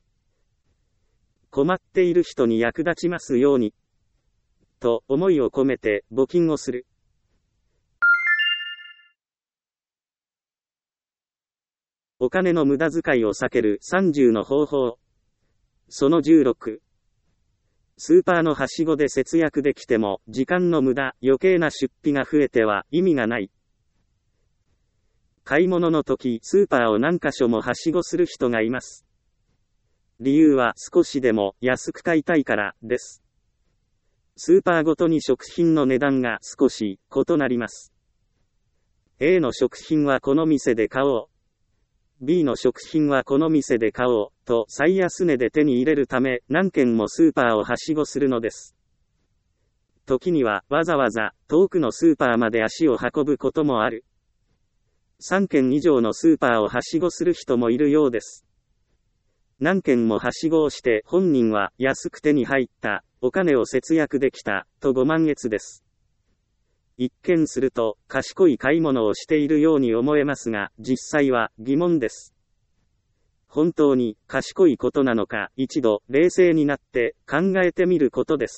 困っている人に役立ちますようにと思いを込めて募金をする。お金の無駄遣いを避ける30の方法。その16。スーパーのはしごで節約できても時間の無駄、余計な出費が増えては意味がない。買い物の時、スーパーを何箇所もはしごする人がいます。理由は少しでも安く買いたいからです。スーパーごとに食品の値段が少し異なります。A の食品はこの店で買おう。B の食品はこの店で買おうと最安値で手に入れるため何軒もスーパーをはしごするのです。時にはわざわざ遠くのスーパーまで足を運ぶこともある。3軒以上のスーパーをはしごする人もいるようです。何軒もはしごをして本人は安く手に入った、お金を節約できた、とご満悦です。 一見すると賢い買い物をしているように思えますが、実際は疑問です。本当に賢いことなのか、一度冷静になって考えてみることです。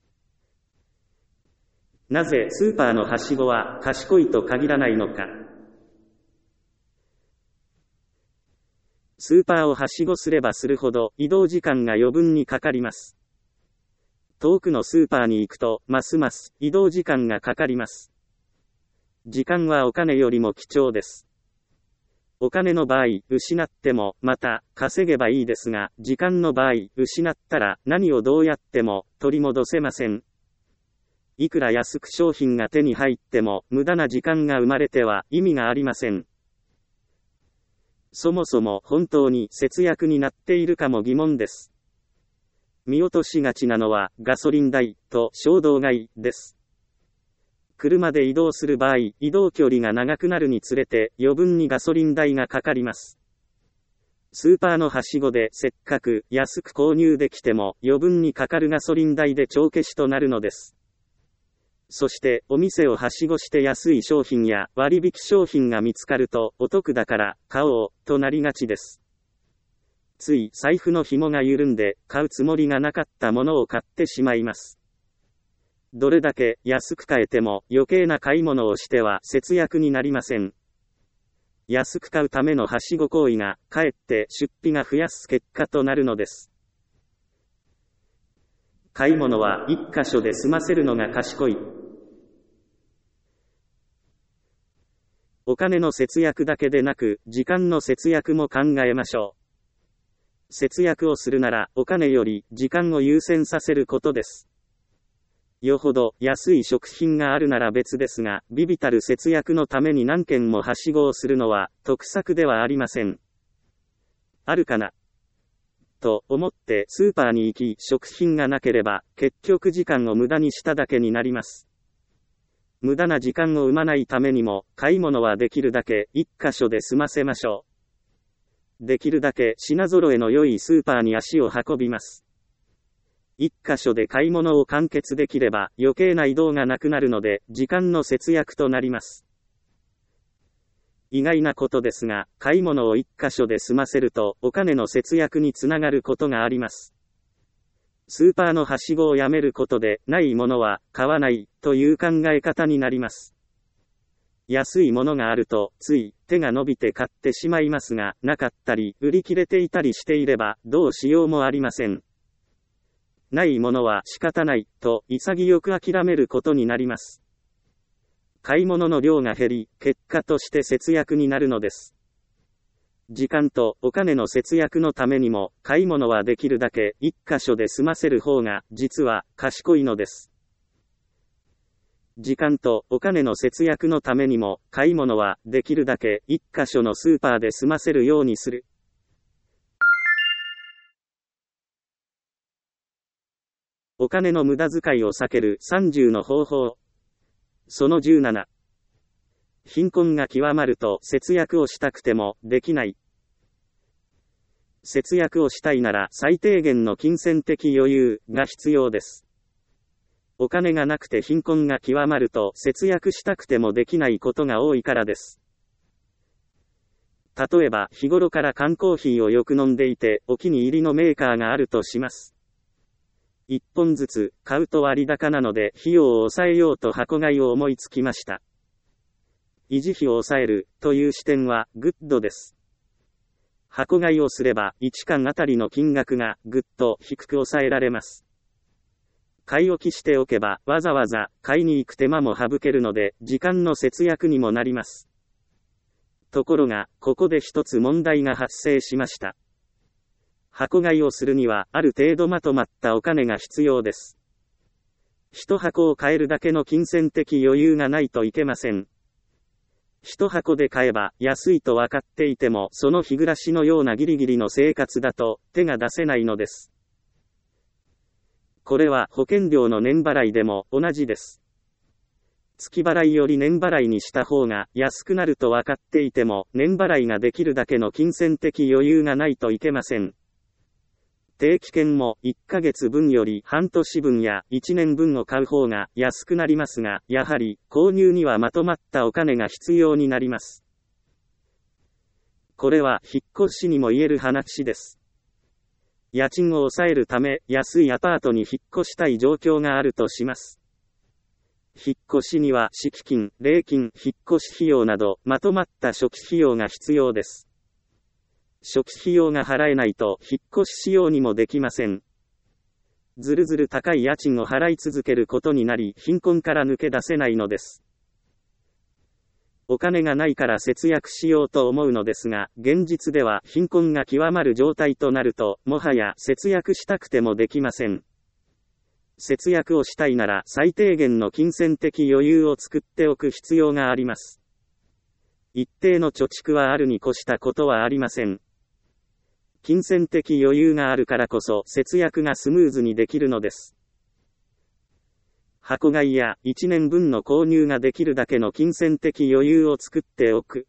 なぜスーパーのはしごは賢いと限らないのか。スーパーをはしごすればするほど移動時間が余分にかかります。遠くのスーパーに行くと、ますます移動時間がかかります。時間はお金よりも貴重です。お金の場合、失っても、また、稼げばいいですが、時間の場合、失ったら何をどうやっても取り戻せません。いくら安く商品が手に入っても、無駄な時間が生まれては意味がありません。そもそも本当に節約になっているかも疑問です。見落としがちなのはガソリン代と衝動買いです。車で移動する場合、移動距離が長くなるにつれて余分にガソリン代がかかります。スーパーのはしごでせっかく安く購入できても余分にかかるガソリン代で帳消しとなるのです。そしてお店をはしごして安い商品や割引商品が見つかるとお得だから買おうとなりがちです。つい財布の紐が緩んで買うつもりがなかったものを買ってしまいます。どれだけ安く買えても余計な買い物をしては節約になりません。安く買うためのはしご行為がかえって出費が増やす結果となるのです。買い物は一箇所で済ませるのが賢い。お金の節約だけでなく、時間の節約も考えましょう。節約をするなら、お金より時間を優先させることです。よほど安い食品があるなら別ですが、微々たる節約のために何件もはしごをするのは得策ではありません。あるかなと思ってスーパーに行き、食品がなければ結局時間を無駄にしただけになります。無駄な時間を生まないためにも買い物はできるだけ一箇所で済ませましょう。できるだけ品揃えの良いスーパーに足を運びます。一箇所で買い物を完結できれば余計な移動がなくなるので時間の節約となります。意外なことですが、買い物を一箇所で済ませるとお金の節約につながることがあります。スーパーのはしごをやめることで、ないものは買わないという考え方になります。安いものがあると、つい手が伸びて買ってしまいますが、なかったり、売り切れていたりしていれば、どうしようもありません。ないものは仕方ないと潔く諦めることになります。買い物の量が減り、結果として節約になるのです。時間とお金の節約のためにも、買い物はできるだけ一箇所で済ませる方が、実は賢いのです。時間とお金の節約のためにも、買い物はできるだけ一箇所のスーパーで済ませるようにする。お金の無駄遣いを避ける30の方法。その17。貧困が極まると節約をしたくてもできない。節約をしたいなら最低限の金銭的余裕が必要です。お金がなくて貧困が極まると節約したくてもできないことが多いからです。例えば日頃から缶コーヒーをよく飲んでいてお気に入りのメーカーがあるとします。1本ずつ買うと割高なので費用を抑えようと箱買いを思いつきました。維持費を抑えるという視点はグッドです。箱買いをすれば1缶あたりの金額がぐっと低く抑えられます。買い置きしておけばわざわざ買いに行く手間も省けるので時間の節約にもなります。ところがここで一つ問題が発生しました。箱買いをするにはある程度まとまったお金が必要です。一箱を買えるだけの金銭的余裕がないといけません。一箱で買えば安いと分かっていてもその日暮らしのようなギリギリの生活だと手が出せないのです。これは保険料の年払いでも同じです。月払いより年払いにした方が安くなると分かっていても年払いができるだけの金銭的余裕がないといけません。 定期券も1ヶ月分より半年分や1年分を買う方が安くなりますが、やはり購入にはまとまったお金が必要になります。これは引っ越しにも言える話です。家賃を抑えるため安いアパートに引っ越したい状況があるとします。引っ越しには敷金、礼金、引っ越し費用などまとまった初期費用が必要です。初期費用が払えないと引っ越ししようにもできません。ずるずる高い家賃を払い続けることになり、貧困から抜け出せないのです。お金がないから節約しようと思うのですが、現実では貧困が極まる状態となると、もはや節約したくてもできません。節約をしたいなら最低限の金銭的余裕を作っておく必要があります。一定の貯蓄はあるに越したことはありません。金銭的余裕があるからこそ節約がスムーズにできるのです。箱買いや1年分の購入ができるだけの金銭的余裕を作っておく。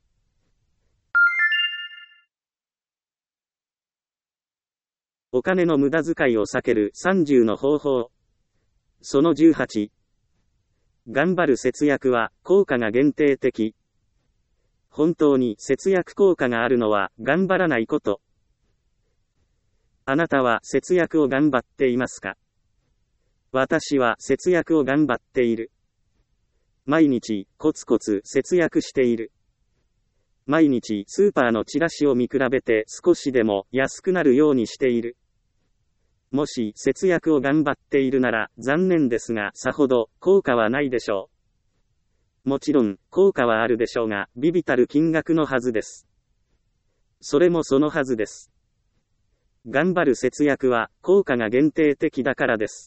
お金の無駄遣いを避ける30の方法。その18。頑張る節約は効果が限定的。本当に節約効果があるのは頑張らないこと。あなたは節約を頑張っていますか？私は節約を頑張っている。毎日コツコツ節約している。毎日スーパーのチラシを見比べて少しでも安くなるようにしている。もし節約を頑張っているなら残念ですが、さほど効果はないでしょう。もちろん効果はあるでしょうが、微々たる金額のはずです。それもそのはずです。頑張る節約は効果が限定的だからです。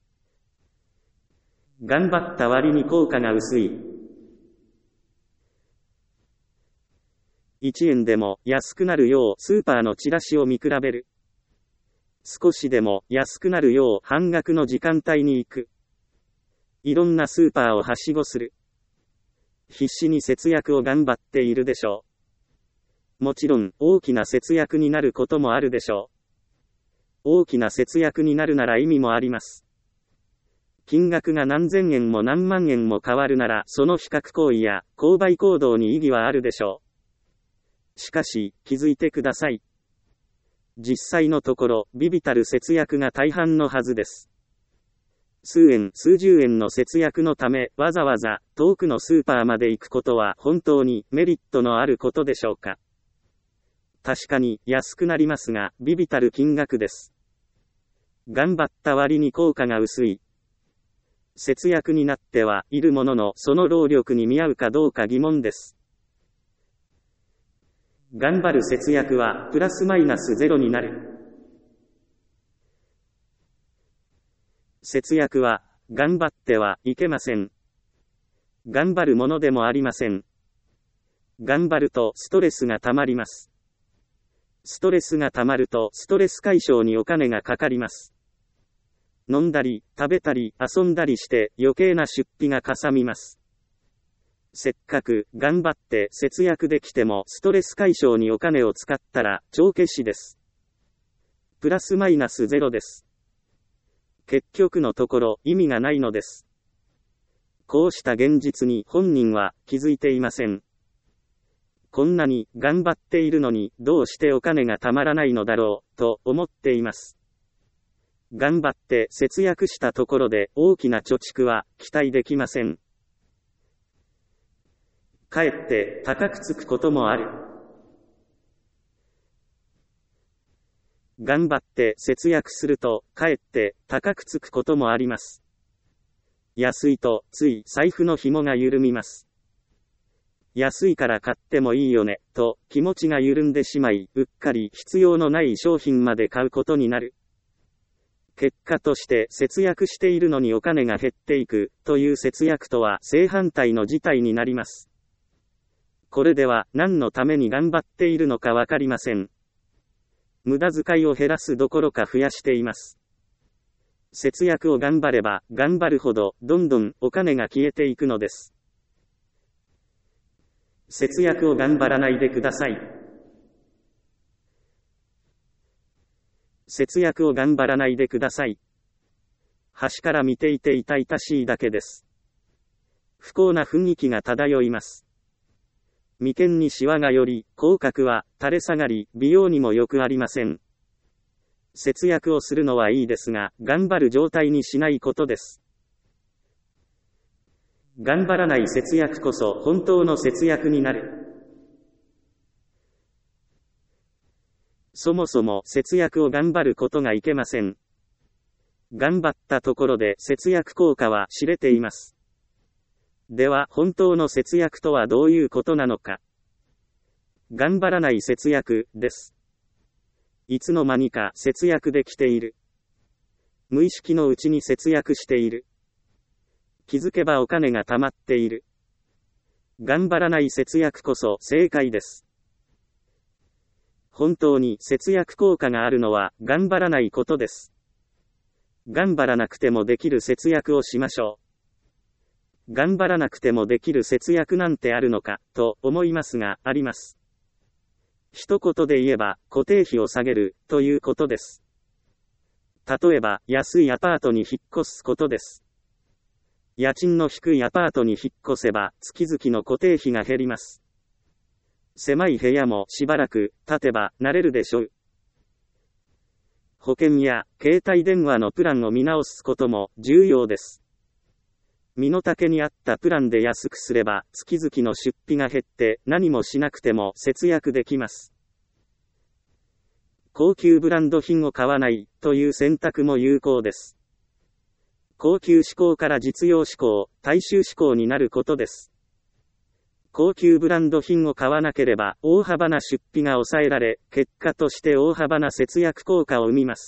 頑張った割に効果が薄い。1円でも安くなるようスーパーのチラシを見比べる。少しでも安くなるよう半額の時間帯に行く。いろんなスーパーをはしごする。必死に節約を頑張っているでしょう。もちろん大きな節約になることもあるでしょう。大きな節約になるなら意味もあります。金額が何千円も何万円も変わるなら、その比較行為や購買行動に意義はあるでしょう。しかし、気づいてください。実際のところ、微々たる節約が大半のはずです。数円、数十円の節約のため、わざわざ遠くのスーパーまで行くことは本当にメリットのあることでしょうか。確かに安くなりますが、微々たる金額です。頑張った割に効果が薄い。節約になってはいるものの、その労力に見合うかどうか疑問です。頑張る節約はプラスマイナスゼロになる。節約は頑張ってはいけません。頑張るものでもありません。頑張るとストレスがたまります。ストレスがたまるとストレス解消にお金がかかります。飲んだり食べたり遊んだりして余計な出費がかさみます。せっかく頑張って節約できてもストレス解消にお金を使ったら帳消しです。プラスマイナスゼロです。結局のところ意味がないのです。こうした現実に本人は気づいていません。こんなに頑張っているのにどうしてお金がたまらないのだろうと思っています。頑張って節約したところで大きな貯蓄は期待できません。かえって高くつくこともある。頑張って節約するとかえって高くつくこともあります。安いとつい財布の紐が緩みます。安いから買ってもいいよねと気持ちが緩んでしまい、うっかり必要のない商品まで買うことになる。結果として節約しているのにお金が減っていくという節約とは正反対の事態になります。これでは何のために頑張っているのかわかりません。無駄遣いを減らすどころか増やしています。節約を頑張れば頑張るほどどんどんお金が消えていくのです。節約を頑張らないでください。 節約を頑張らないでください。端から見ていて痛々しいだけです。不幸な雰囲気が漂います。眉間にシワが寄り、口角は垂れ下がり、美容にもよくありません。節約をするのはいいですが、頑張る状態にしないことです。頑張らない節約こそ本当の節約になる。そもそも節約を頑張ることがいけません。頑張ったところで節約効果は知れています。では本当の節約とはどういうことなのか。頑張らない節約です。いつの間にか節約できている。無意識のうちに節約している。気づけばお金が貯まっている。頑張らない節約こそ正解です。本当に節約効果があるのは頑張らないことです。頑張らなくてもできる節約をしましょう。頑張らなくてもできる節約なんてあるのか、と思いますが、あります。一言で言えば、固定費を下げる、ということです。例えば、安いアパートに引っ越すことです。家賃の低いアパートに引っ越せば、月々の固定費が減ります。狭い部屋もしばらく経てば慣れるでしょう。保険や携帯電話のプランを見直すことも重要です。身の丈に合ったプランで安くすれば月々の出費が減って何もしなくても節約できます。高級ブランド品を買わないという選択も有効です。高級志向から実用志向、大衆志向になることです。高級ブランド品を買わなければ大幅な出費が抑えられ、結果として大幅な節約効果を生みます。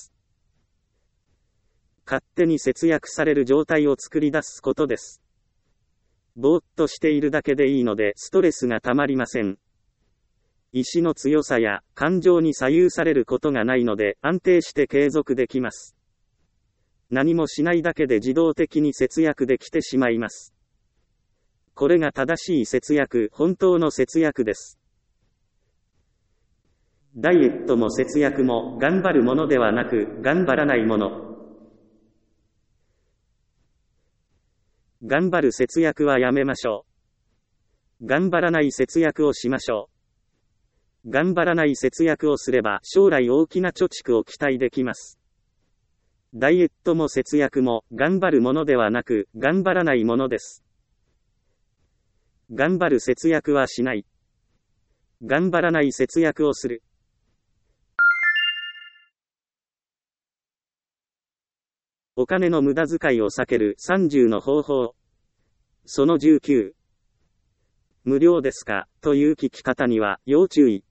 勝手に節約される状態を作り出すことです。ぼーっとしているだけでいいのでストレスがたまりません。意志の強さや感情に左右されることがないので安定して継続できます。何もしないだけで自動的に節約できてしまいます。これが正しい節約、本当の節約です。ダイエットも節約も頑張るものではなく、頑張らないもの。頑張る節約はやめましょう。頑張らない節約をしましょう。頑張らない節約をすれば将来大きな貯蓄を期待できます。ダイエットも節約も頑張るものではなく、頑張らないものです。頑張る節約はしない。頑張らない節約をする。お金の無駄遣いを避ける30の方法。その19。無料ですかという聞き方には要注意。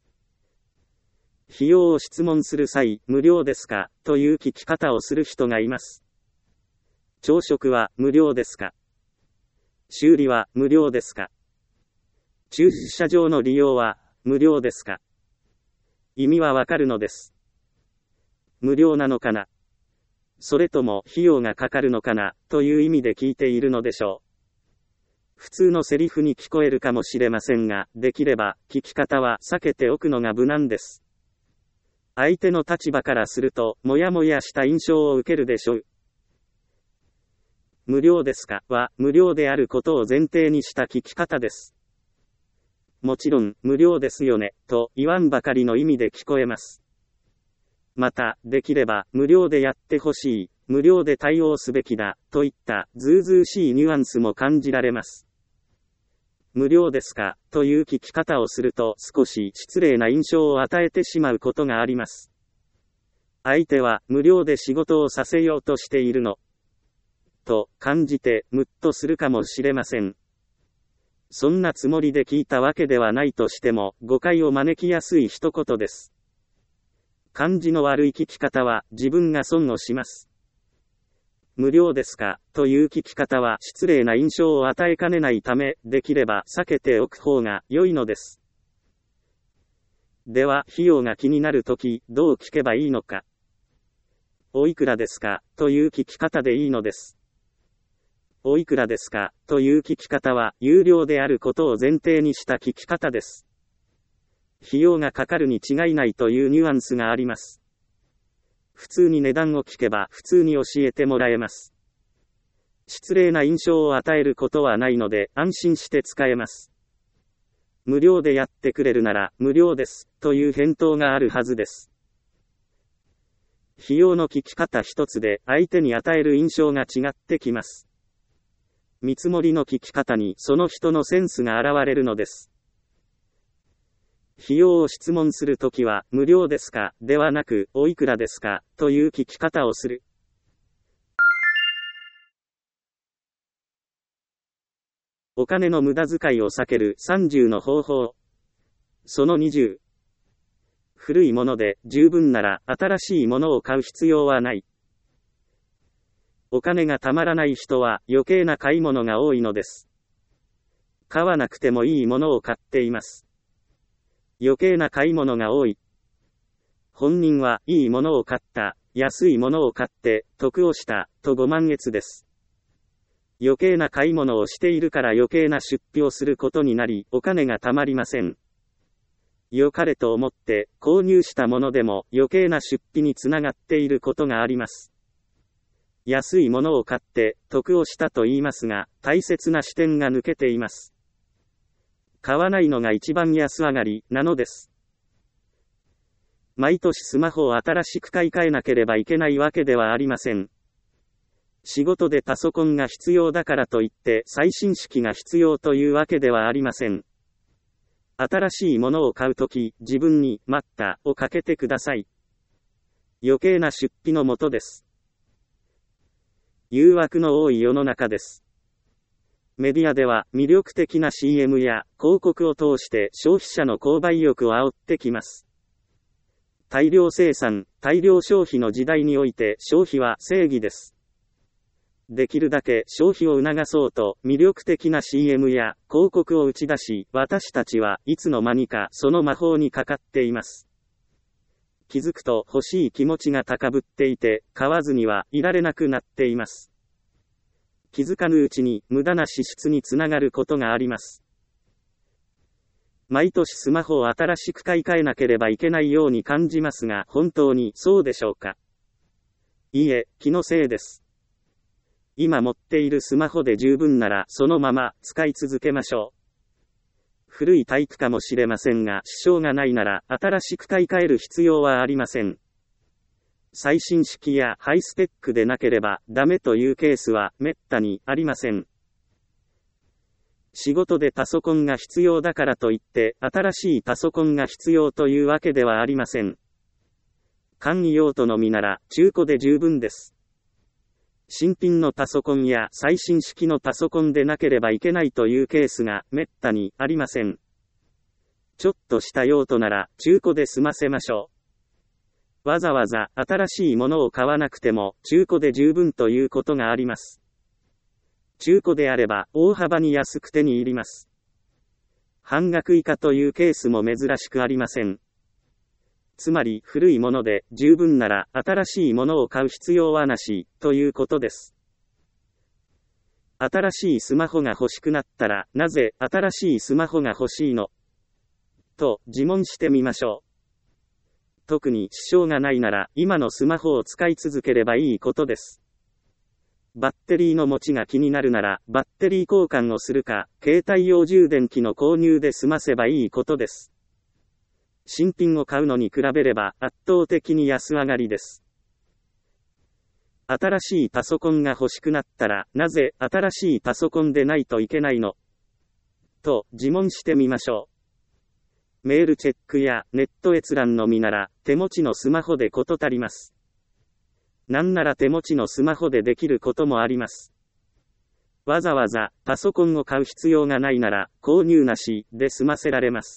費用を質問する際、無料ですかという聞き方をする人がいます。朝食は無料ですか？修理は無料ですか？駐車場の利用は無料ですか？意味はわかるのです。無料なのかな？それとも費用がかかるのかなという意味で聞いているのでしょう。普通のセリフに聞こえるかもしれませんが、できれば聞き方は避けておくのが無難です。相手の立場からすると、もやもやした印象を受けるでしょう。無料ですかは、無料であることを前提にした聞き方です。もちろん、無料ですよね、と言わんばかりの意味で聞こえます。また、できれば、無料でやってほしい、無料で対応すべきだ、といった、ずうずうしいニュアンスも感じられます。無料ですか、という聞き方をすると、少し失礼な印象を与えてしまうことがあります。相手は、無料で仕事をさせようとしているの。と感じてムッとするかもしれません。そんなつもりで聞いたわけではないとしても誤解を招きやすい一言です。感じの悪い聞き方は自分が損をします。無料ですかという聞き方は失礼な印象を与えかねないため、できれば避けておく方が良いのです。では、費用が気になるときどう聞けばいいのか。おいくらですかという聞き方でいいのです。おいくらですかという聞き方は有料であることを前提にした聞き方です。費用がかかるに違いないというニュアンスがあります。 普通に値段を聞けば普通に教えてもらえます。失礼な印象を与えることはないので安心して使えます。無料でやってくれるなら無料です、という返答があるはずです。費用の聞き方一つで相手に与える印象が違ってきます。見積もりの聞き方にその人のセンスが現れるのです。費用を質問するときは、無料ですか、ではなく、おいくらですか、という聞き方をする。お金の無駄遣いを避ける30の方法。その20。古いもので十分なら新しいものを買う必要はない。お金がたまらない人は余計な買い物が多いのです。買わなくてもいいものを買っています。余計な買い物が多い。本人はいいものを買った、安いものを買って、得をした、とご満悦です。余計な買い物をしているから余計な出費をすることになり、お金がたまりません。良かれと思って、購入したものでも余計な出費につながっていることがあります。安いものを買って、得をしたと言いますが、大切な視点が抜けています。買わないのが一番安上がりなのです。毎年スマホを新しく買い替えなければいけないわけではありません。仕事でパソコンが必要だからといって最新式が必要というわけではありません。新しいものを買うとき、自分に待ったをかけてください。余計な出費のもとです。誘惑の多い世の中です。メディアでは魅力的な CM や広告を通して消費者の購買意欲を煽ってきます。大量生産、大量消費の時代において消費は正義です。できるだけ消費を促そうと魅力的な CM や広告を打ち出し、私たちはいつの間にかその魔法にかかっています。気づくと欲しい気持ちが高ぶっていて、買わずにはいられなくなっています。気づかぬうちに無駄な支出につながることがあります。毎年スマホを新しく買い替えなければいけないように感じますが、本当にそうでしょうか。いいえ、気のせいです。今持っているスマホで十分ならそのまま使い続けましょう。古いタイプかもしれませんが、支障がないなら新しく買い替える必要はありません。最新式やハイスペックでなければダメというケースはめったにありません。仕事でパソコンが必要だからといって新しいパソコンが必要というわけではありません。簡易用途のみなら中古で十分です。新品のパソコンや最新式のパソコンでなければいけないというケースがめったにありません。ちょっとした用途なら中古で済ませましょう。わざわざ新しいものを買わなくても中古で十分ということがあります。中古であれば大幅に安く手に入ります。半額以下というケースも珍しくありません。つまり古いもので十分なら新しいものを買う必要はなしということです。新しいスマホが欲しくなったらなぜ新しいスマホが欲しいのと自問してみましょう。特に支障がないなら今のスマホを使い続ければいいことです。バッテリーの持ちが気になるならバッテリー交換をするか、携帯用充電器の購入で済ませばいいことです。新品を買うのに比べれば圧倒的に安上がりです。新しいパソコンが欲しくなったらなぜ新しいパソコンでないといけないのと自問してみましょう。メールチェックやネット閲覧のみなら手持ちのスマホで事足ります。なんなら手持ちのスマホでできることもあります。わざわざパソコンを買う必要がないなら購入なしで済ませられます。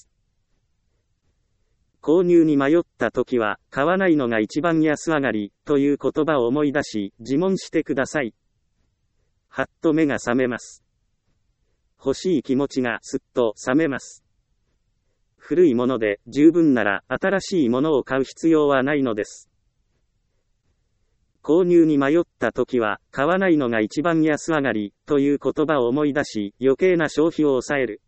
購入に迷った時は買わないのが一番安上がりという言葉を思い出し自問してください。はっと目が覚めます。欲しい気持ちがすっと覚めます。古いもので十分なら新しいものを買う必要はないのです。購入に迷った時は買わないのが一番安上がりという言葉を思い出し余計な消費を抑える。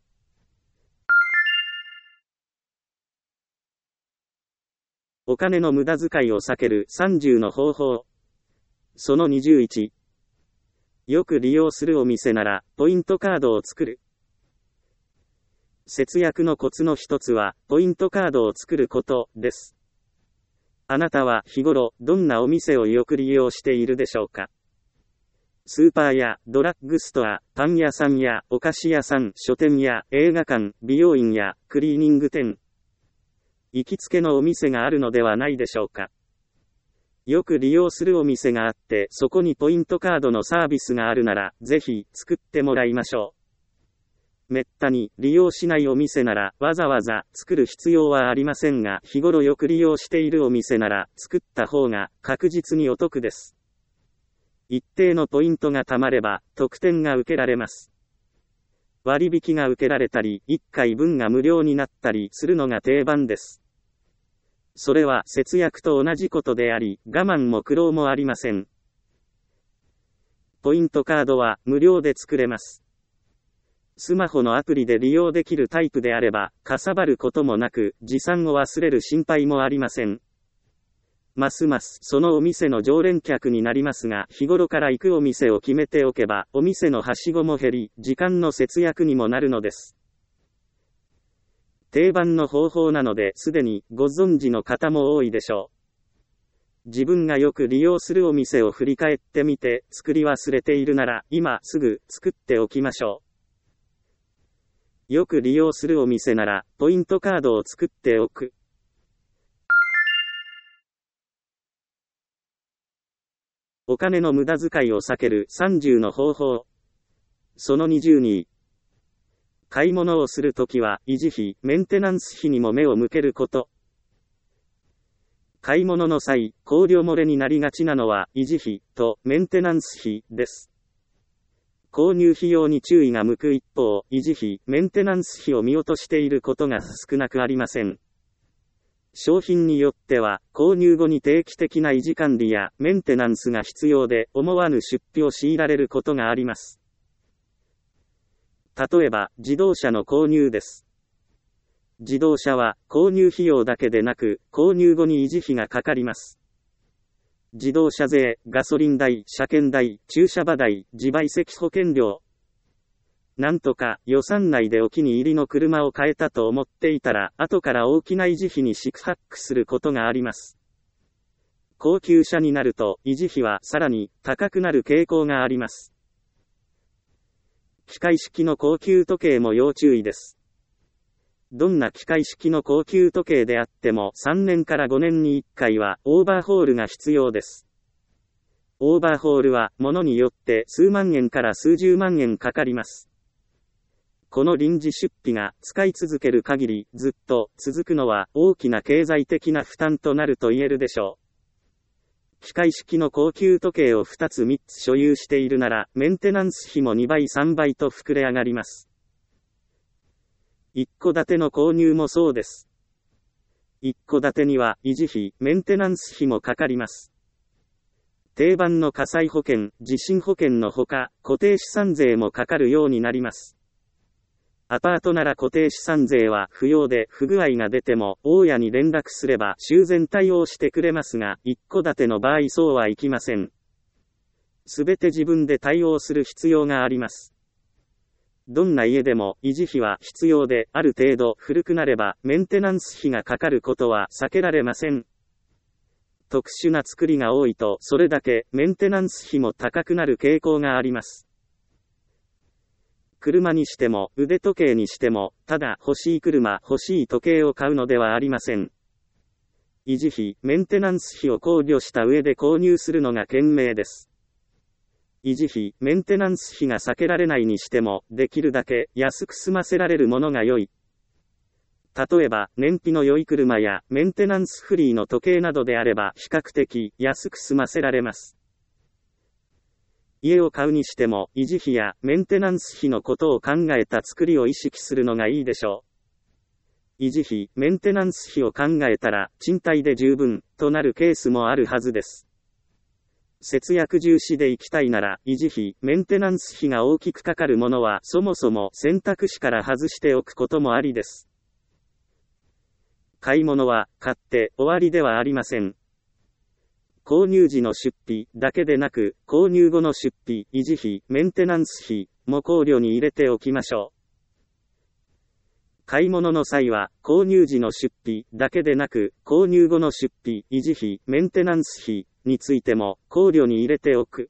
お金の無駄遣いを避ける30の方法。その21。よく利用するお店なら、ポイントカードを作る。節約のコツの一つは、ポイントカードを作ることです。あなたは日頃、どんなお店をよく利用しているでしょうか？スーパーやドラッグストア、パン屋さんやお菓子屋さん、書店や映画館、美容院やクリーニング店。行きつけのお店があるのではないでしょうか。よく利用するお店があって、そこにポイントカードのサービスがあるなら、ぜひ作ってもらいましょう。めったに利用しないお店なら、わざわざ作る必要はありませんが、日頃よく利用しているお店なら、作った方が確実にお得です。一定のポイントが貯まれば、特典が受けられます。割引が受けられたり、1回分が無料になったりするのが定番です。それは節約と同じことであり、我慢も苦労もありません。ポイントカードは無料で作れます。スマホのアプリで利用できるタイプであれば、かさばることもなく、持参を忘れる心配もありません。ますますそのお店の常連客になりますが、日頃から行くお店を決めておけば、お店のはしごも減り、時間の節約にもなるのです。定番の方法なので、すでにご存知の方も多いでしょう。自分がよく利用するお店を振り返ってみて、作り忘れているなら、今すぐ作っておきましょう。よく利用するお店なら、ポイントカードを作っておく。お金の無駄遣いを避ける30の方法。その22。買い物をするときは、維持費、メンテナンス費にも目を向けること。買い物の際、考慮漏れになりがちなのは、維持費とメンテナンス費です。購入費用に注意が向く一方、維持費、メンテナンス費を見落としていることが少なくありません。商品によっては、購入後に定期的な維持管理やメンテナンスが必要で、思わぬ出費を強いられることがあります。例えば、自動車の購入です。自動車は、購入費用だけでなく、購入後に維持費がかかります。自動車税、ガソリン代、車検代、駐車場代、自賠責保険料。なんとか予算内でお気に入りの車を買えたと思っていたら、後から大きな維持費に四苦八苦することがあります。高級車になると、維持費はさらに高くなる傾向があります。機械式の高級時計も要注意です。どんな機械式の高級時計であっても3年から5年に1回はオーバーホールが必要です。オーバーホールは物によって数万円から数十万円かかります。この臨時出費が使い続ける限りずっと続くのは大きな経済的な負担となると言えるでしょう。機械式の高級時計を2つ3つ所有しているならメンテナンス費も2倍3倍と膨れ上がります。一戸建ての購入もそうです。一戸建てには維持費、メンテナンス費もかかります。定番の火災保険、地震保険のほか、固定資産税もかかるようになります。アパートなら固定資産税は不要で不具合が出ても大家に連絡すれば修繕対応してくれますが、一戸建ての場合そうはいきません。すべて自分で対応する必要があります。どんな家でも維持費は必要で、ある程度古くなればメンテナンス費がかかることは避けられません。特殊な作りが多いとそれだけメンテナンス費も高くなる傾向があります。車にしても腕時計にしても、ただ欲しい車、欲しい時計を買うのではありません。維持費、メンテナンス費を考慮した上で購入するのが賢明です。維持費、メンテナンス費が避けられないにしても、できるだけ安く済ませられるものが良い。例えば、燃費の良い車やメンテナンスフリーの時計などであれば比較的安く済ませられます。家を買うにしても、維持費やメンテナンス費のことを考えた作りを意識するのがいいでしょう。維持費、メンテナンス費を考えたら、賃貸で十分、となるケースもあるはずです。節約重視で行きたいなら、維持費、メンテナンス費が大きくかかるものは、そもそも選択肢から外しておくこともありです。 買い物は買って終わりではありません。購入時の出費だけでなく、購入後の出費、維持費、メンテナンス費も考慮に入れておきましょう。買い物の際は、購入時の出費だけでなく、購入後の出費、維持費、メンテナンス費についても考慮に入れておく。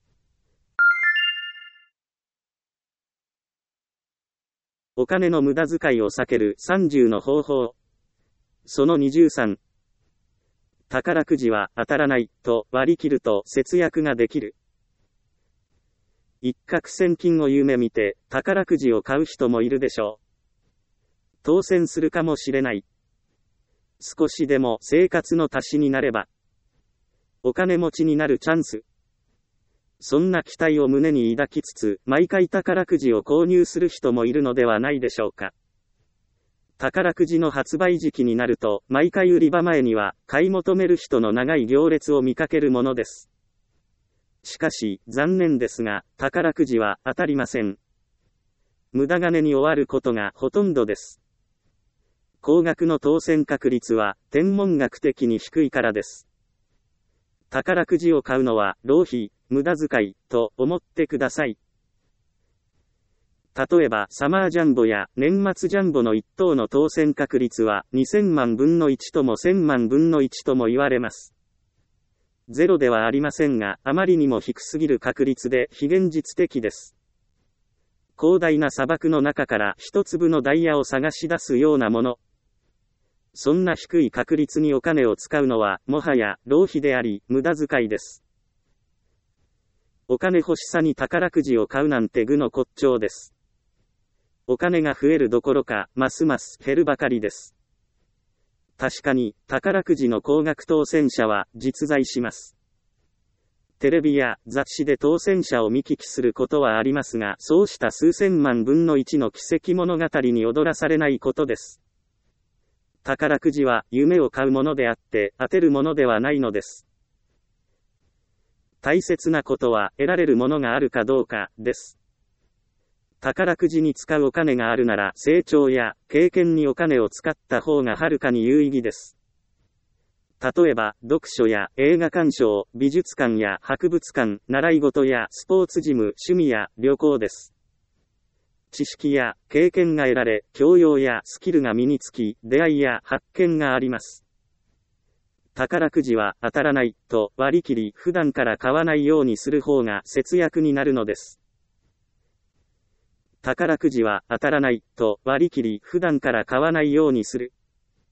お金の無駄遣いを避ける30の方法。その23。宝くじは当たらないと割り切ると節約ができる。一攫千金を夢見て宝くじを買う人もいるでしょう。当選するかもしれない。少しでも生活の足しになれば、お金持ちになるチャンス。そんな期待を胸に抱きつつ、毎回宝くじを購入する人もいるのではないでしょうか。宝くじの発売時期になると、毎回売り場前には、買い求める人の長い行列を見かけるものです。しかし、残念ですが、宝くじは当たりません。無駄金に終わることがほとんどです。高額の当選確率は、天文学的に低いからです。宝くじを買うのは、浪費、無駄遣い、と思ってください。例えば、サマージャンボや年末ジャンボの1等の当選確率は、2000万分の1とも1000万分の1とも言われます。ゼロではありませんが、あまりにも低すぎる確率で非現実的です。広大な砂漠の中から一粒のダイヤを探し出すようなもの。そんな低い確率にお金を使うのは、もはや浪費であり、無駄遣いです。お金欲しさに宝くじを買うなんて愚の骨頂です。お金が増えるどころか、ますます減るばかりです。確かに、宝くじの高額当選者は実在します。テレビや雑誌で当選者を見聞きすることはありますが、そうした数千万分の1の奇跡物語に踊らされないことです。宝くじは夢を買うものであって当てるものではないのです。大切なことは得られるものがあるかどうかです。宝くじに使うお金があるなら成長や経験にお金を使った方がはるかに有意義です。例えば読書や映画鑑賞、美術館や博物館、習い事やスポーツジム、趣味や旅行です。知識や経験が得られ、教養やスキルが身につき、出会いや発見があります。宝くじは当たらないと割り切り、普段から買わないようにする方が節約になるのです。宝くじは当たらないと割り切り、普段から買わないようにする。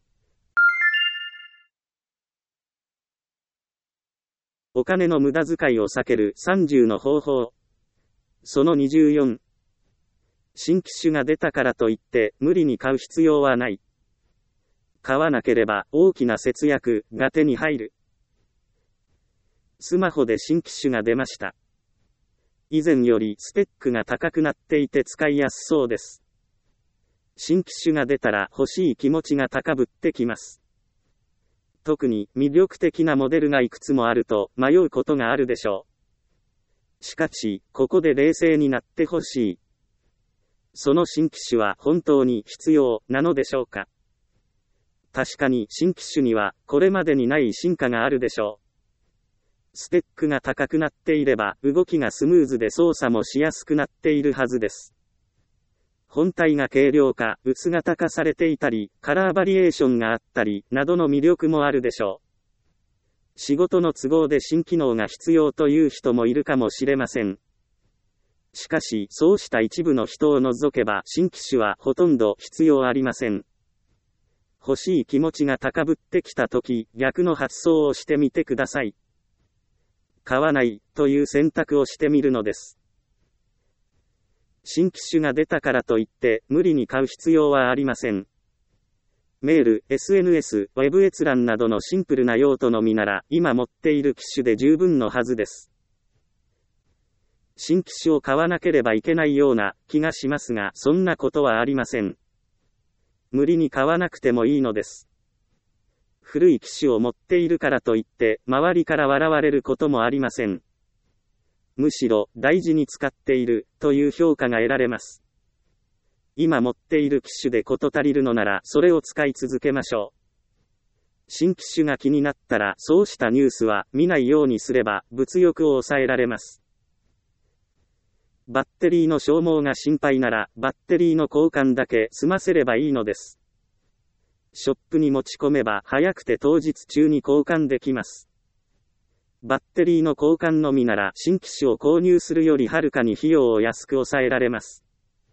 お金の無駄遣いを避ける30の方法。その24。新機種が出たからといって無理に買う必要はない。買わなければ大きな節約が手に入る。スマホで新機種が出ました。以前よりスペックが高くなっていて使いやすそうです。新機種が出たら欲しい気持ちが高ぶってきます。特に魅力的なモデルがいくつもあると迷うことがあるでしょう。しかし、ここで冷静になってほしい。その新機種は本当に必要なのでしょうか。確かに新機種にはこれまでにない進化があるでしょう。スペックが高くなっていれば動きがスムーズで操作もしやすくなっているはずです。本体が軽量化、薄型化されていたり、カラーバリエーションがあったり、などの魅力もあるでしょう。仕事の都合で新機能が必要という人もいるかもしれません。しかし、そうした一部の人を除けば新機種はほとんど必要ありません。欲しい気持ちが高ぶってきたとき、逆の発想をしてみてください。買わないという選択をしてみるのです。新機種が出たからといって無理に買う必要はありません。メール、SNS、ウェブ閲覧などのシンプルな用途のみなら今持っている機種で十分のはずです。新機種を買わなければいけないような気がしますが、そんなことはありません。無理に買わなくてもいいのです。古い機種を持っているからといって、周りから笑われることもありません。むしろ、大事に使っている、という評価が得られます。今持っている機種で事足りるのなら、それを使い続けましょう。 新機種が気になったらそうしたニュースは見ないようにすれば物欲を抑えられます。バッテリーの消耗が心配ならバッテリーの交換だけ済ませればいいのです。ショップに持ち込めば早くて当日中に交換できます。バッテリーの交換のみなら新機種を購入するよりはるかに費用を安く抑えられます。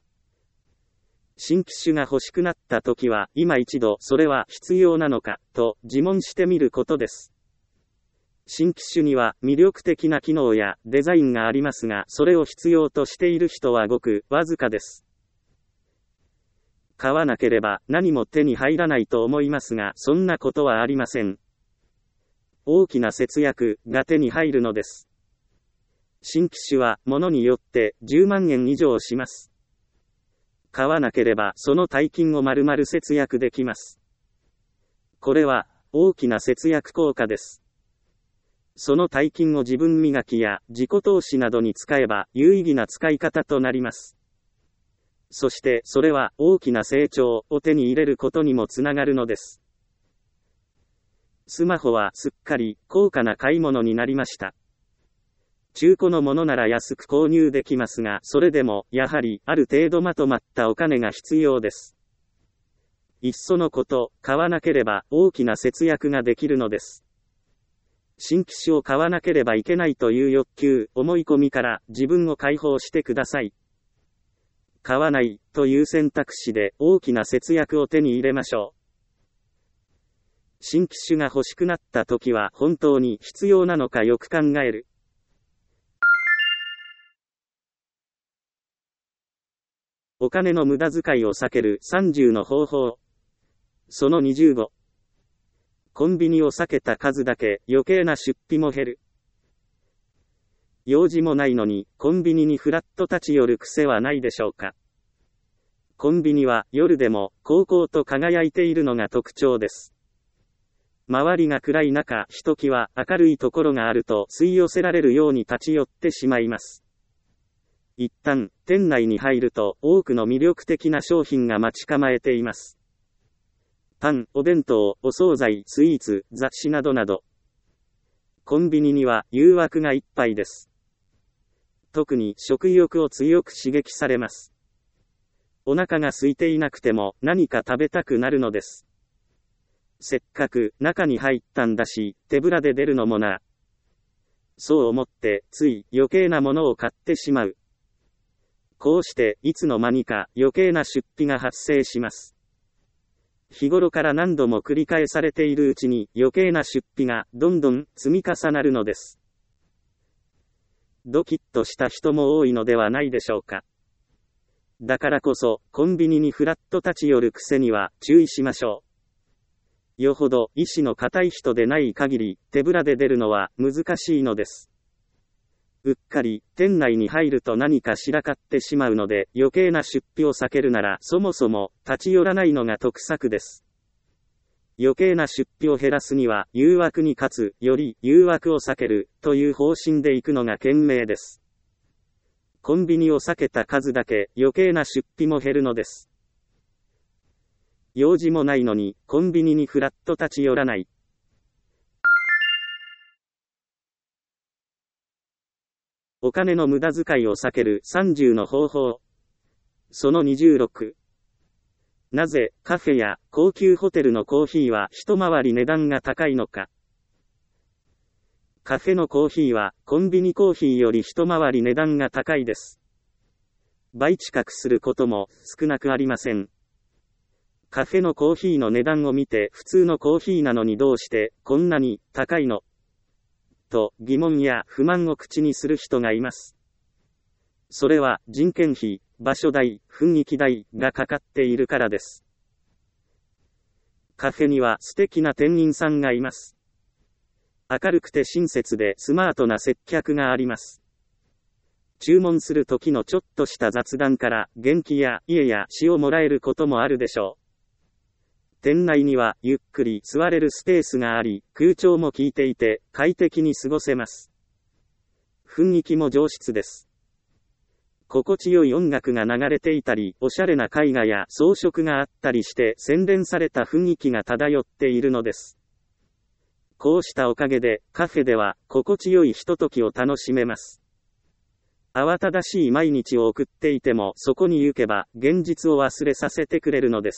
新機種が欲しくなった時は今一度それは必要なのかと自問してみることです。新機種には魅力的な機能やデザインがありますが、それを必要としている人はごくわずかです。買わなければ何も手に入らないと思いますが、そんなことはありません。大きな節約が手に入るのです。新機種は物によって10万円以上します。買わなければその大金を丸々節約できます。これは大きな節約効果です。その大金を自分磨きや自己投資などに使えば有意義な使い方となります。そしてそれは大きな成長を手に入れることにもつながるのです。スマホはすっかり高価な買い物になりました。中古のものなら安く購入できますが、それでもやはりある程度まとまったお金が必要です。いっそのこと、買わなければ大きな節約ができるのです。新機種を買わなければいけないという欲求、思い込みから自分を解放してください。買わないという選択肢で大きな節約を手に入れましょう。新機種が欲しくなった時は本当に必要なのかよく考える。お金の無駄遣いを避ける30の方法。その25。コンビニを避けた数だけ余計な出費も減る。用事もないのにコンビニにふらっと立ち寄る癖はないでしょうか。コンビニは夜でもこうこうと輝いているのが特徴です。周りが暗い中、ひときわ明るいところがあると吸い寄せられるように立ち寄ってしまいます。一旦、店内に入ると多くの魅力的な商品が待ち構えています。パン、お弁当、お惣菜、スイーツ、雑誌などなど。コンビニには誘惑がいっぱいです。特に食欲を強く刺激されます。お腹が空いていなくても何か食べたくなるのです。せっかく中に入ったんだし、手ぶらで出るのもな。そう思ってつい余計なものを買ってしまう。こうしていつの間にか余計な出費が発生します。日頃から何度も繰り返されているうちに余計な出費がどんどん積み重なるのです。ドキッとした人も多いのではないでしょうか。だからこそコンビニにふらっと立ち寄る癖には注意しましょう。よほど意志の固い人でない限り手ぶらで出るのは難しいのです。うっかり店内に入ると何かしらかってしまうので、余計な出費を避けるならそもそも立ち寄らないのが得策です。余計な出費を減らすには誘惑に勝つより誘惑を避けるという方針でいくのが賢明です。コンビニを避けた数だけ余計な出費も減るのです。用事もないのにコンビニにふらっと立ち寄らない。お金の無駄遣いを避ける30の方法。その26。なぜカフェや高級ホテルのコーヒーは一回り値段が高いのか。カフェのコーヒーはコンビニコーヒーより一回り値段が高いです。倍近くすることも少なくありません。カフェのコーヒーの値段を見て普通のコーヒーなのにどうしてこんなに高いのと疑問や不満を口にする人がいます。それは人件費、場所代、雰囲気代がかかっているからです。カフェには素敵な店員さんがいます。明るくて親切でスマートな接客があります。注文する時のちょっとした雑談から元気や家や詩をもらえることもあるでしょう。店内にはゆっくり座れるスペースがあり、空調も効いていて快適に過ごせます。雰囲気も上質です。心地よい音楽が流れていたり、おしゃれな絵画や装飾があったりして洗練された雰囲気が漂っているのです。 こうしたおかげで、カフェでは、心地よいひとときを楽しめます。慌ただしい毎日を送っていても、そこに行けば、現実を忘れさせてくれるのです。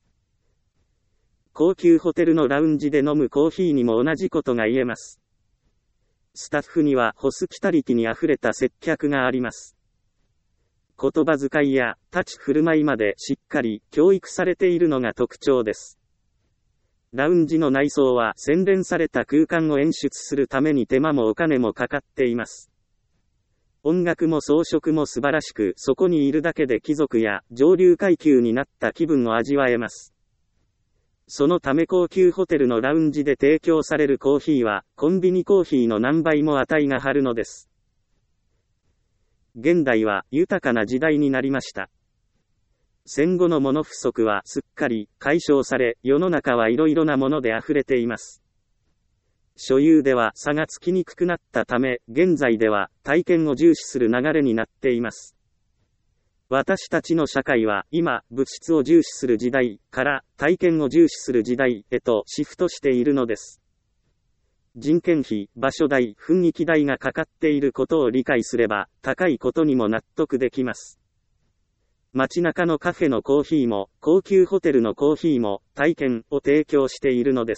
高級ホテルのラウンジで飲むコーヒーにも同じことが言えます。スタッフにはホスピタリティにあふれた接客があります。言葉遣いや立ち振る舞いまでしっかり教育されているのが特徴です。ラウンジの内装は洗練された空間を演出するために手間もお金もかかっています。音楽も装飾も素晴らしく、そこにいるだけで貴族や上流階級になった気分を味わえます。そのため高級ホテルのラウンジで提供されるコーヒーは、コンビニコーヒーの何倍も値が張るのです。現代は豊かな時代になりました。戦後の物不足はすっかり解消され、世の中はいろいろなもので溢れています。所有では差がつきにくくなったため、現在では体験を重視する流れになっています。私たちの社会は今、物質を重視する時代から体験を重視する時代へとシフトしているのです。人件費、場所代、雰囲気代がかかっていることを理解すれば、高いことにも納得できます。街中のカフェのコーヒーも、高級ホテルのコーヒーも、体験を提供しているのです。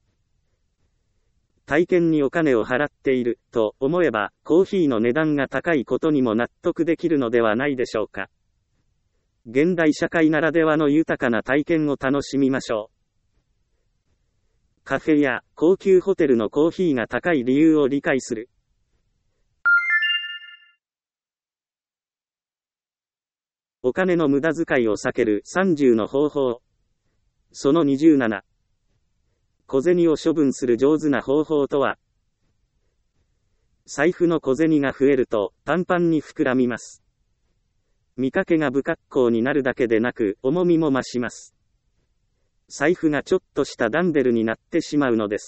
体験にお金を払っている、と思えば、コーヒーの値段が高いことにも納得できるのではないでしょうか。現代社会ならではの豊かな体験を楽しみましょう。カフェや高級ホテルのコーヒーが高い理由を理解する。お金の無駄遣いを避ける30の方法。その27。小銭を処分する上手な方法とは。財布の小銭が増えるとパンパンに膨らみます。見かけが不格好になるだけでなく重みも増します。財布がちょっとしたダンベルになってしまうのです。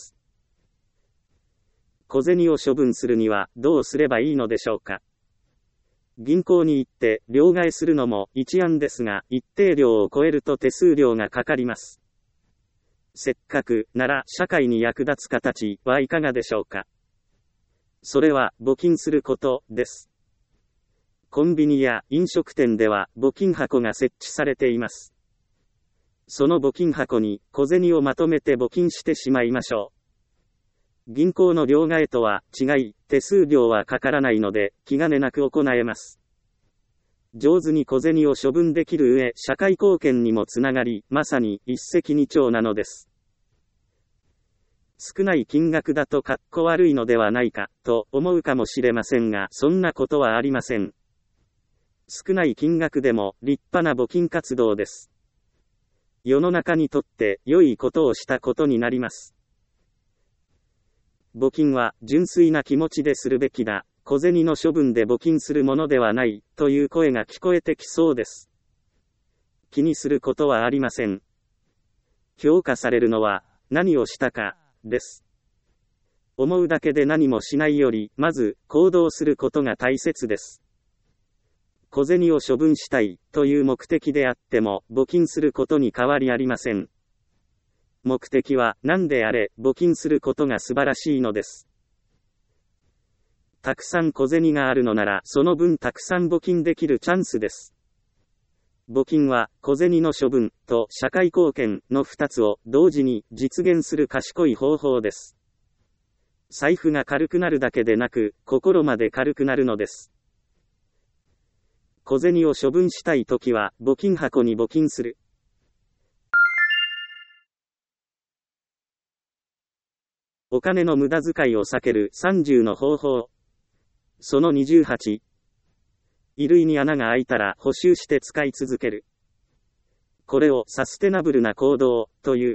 小銭を処分するにはどうすればいいのでしょうか。銀行に行って両替するのも一案ですが、一定量を超えると手数料がかかります。せっかくなら社会に役立つ形はいかがでしょうか。それは募金することです。コンビニや飲食店では募金箱が設置されています。その募金箱に小銭をまとめて募金してしまいましょう。銀行の両替とは違い、手数料はかからないので気兼ねなく行えます。上手に小銭を処分できる上、社会貢献にもつながり、まさに一石二鳥なのです。少ない金額だとかっこ悪いのではないか、と思うかもしれませんが、そんなことはありません。少ない金額でも立派な募金活動です。世の中にとって良いことをしたことになります。募金は純粋な気持ちでするべきだ。小銭の処分で募金するものではない、という声が聞こえてきそうです。気にすることはありません。評価されるのは何をしたかです。思うだけで何もしないより、まず行動することが大切です。小銭を処分したいという目的であっても募金することに変わりありません。目的は何であれ募金することが素晴らしいのです。たくさん小銭があるのならその分たくさん募金できるチャンスです。募金は小銭の処分と社会貢献の2つを同時に実現する賢い方法です。財布が軽くなるだけでなく心まで軽くなるのです。小銭を処分したいときは、募金箱に募金する。お金の無駄遣いを避ける30の方法。その28。衣類に穴が開いたら補修して使い続ける。これをサステナブルな行動という。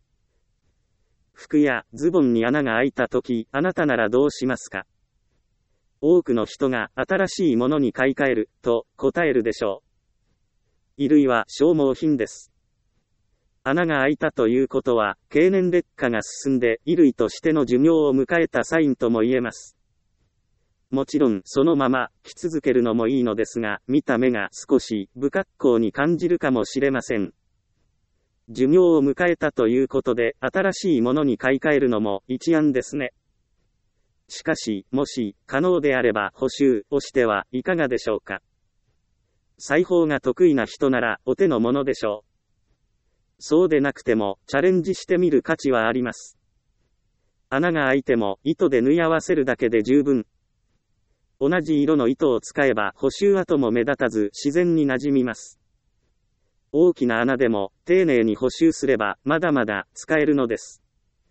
服やズボンに穴が開いたとき、あなたならどうしますか？多くの人が新しいものに買い替えると答えるでしょう。衣類は消耗品です。穴が開いたということは経年劣化が進んで衣類としての寿命を迎えたサインとも言えます。もちろんそのまま着続けるのもいいのですが、見た目が少し不格好に感じるかもしれません。 寿命を迎えたということで新しいものに買い替えるのも一案ですね。しかし、もし可能であれば補修をしてはいかがでしょうか。裁縫が得意な人ならお手の物でしょう。そうでなくてもチャレンジしてみる価値はあります。穴が開いても糸で縫い合わせるだけで十分。同じ色の糸を使えば補修跡も目立たず自然に馴染みます。大きな穴でも丁寧に補修すればまだまだ使えるのです。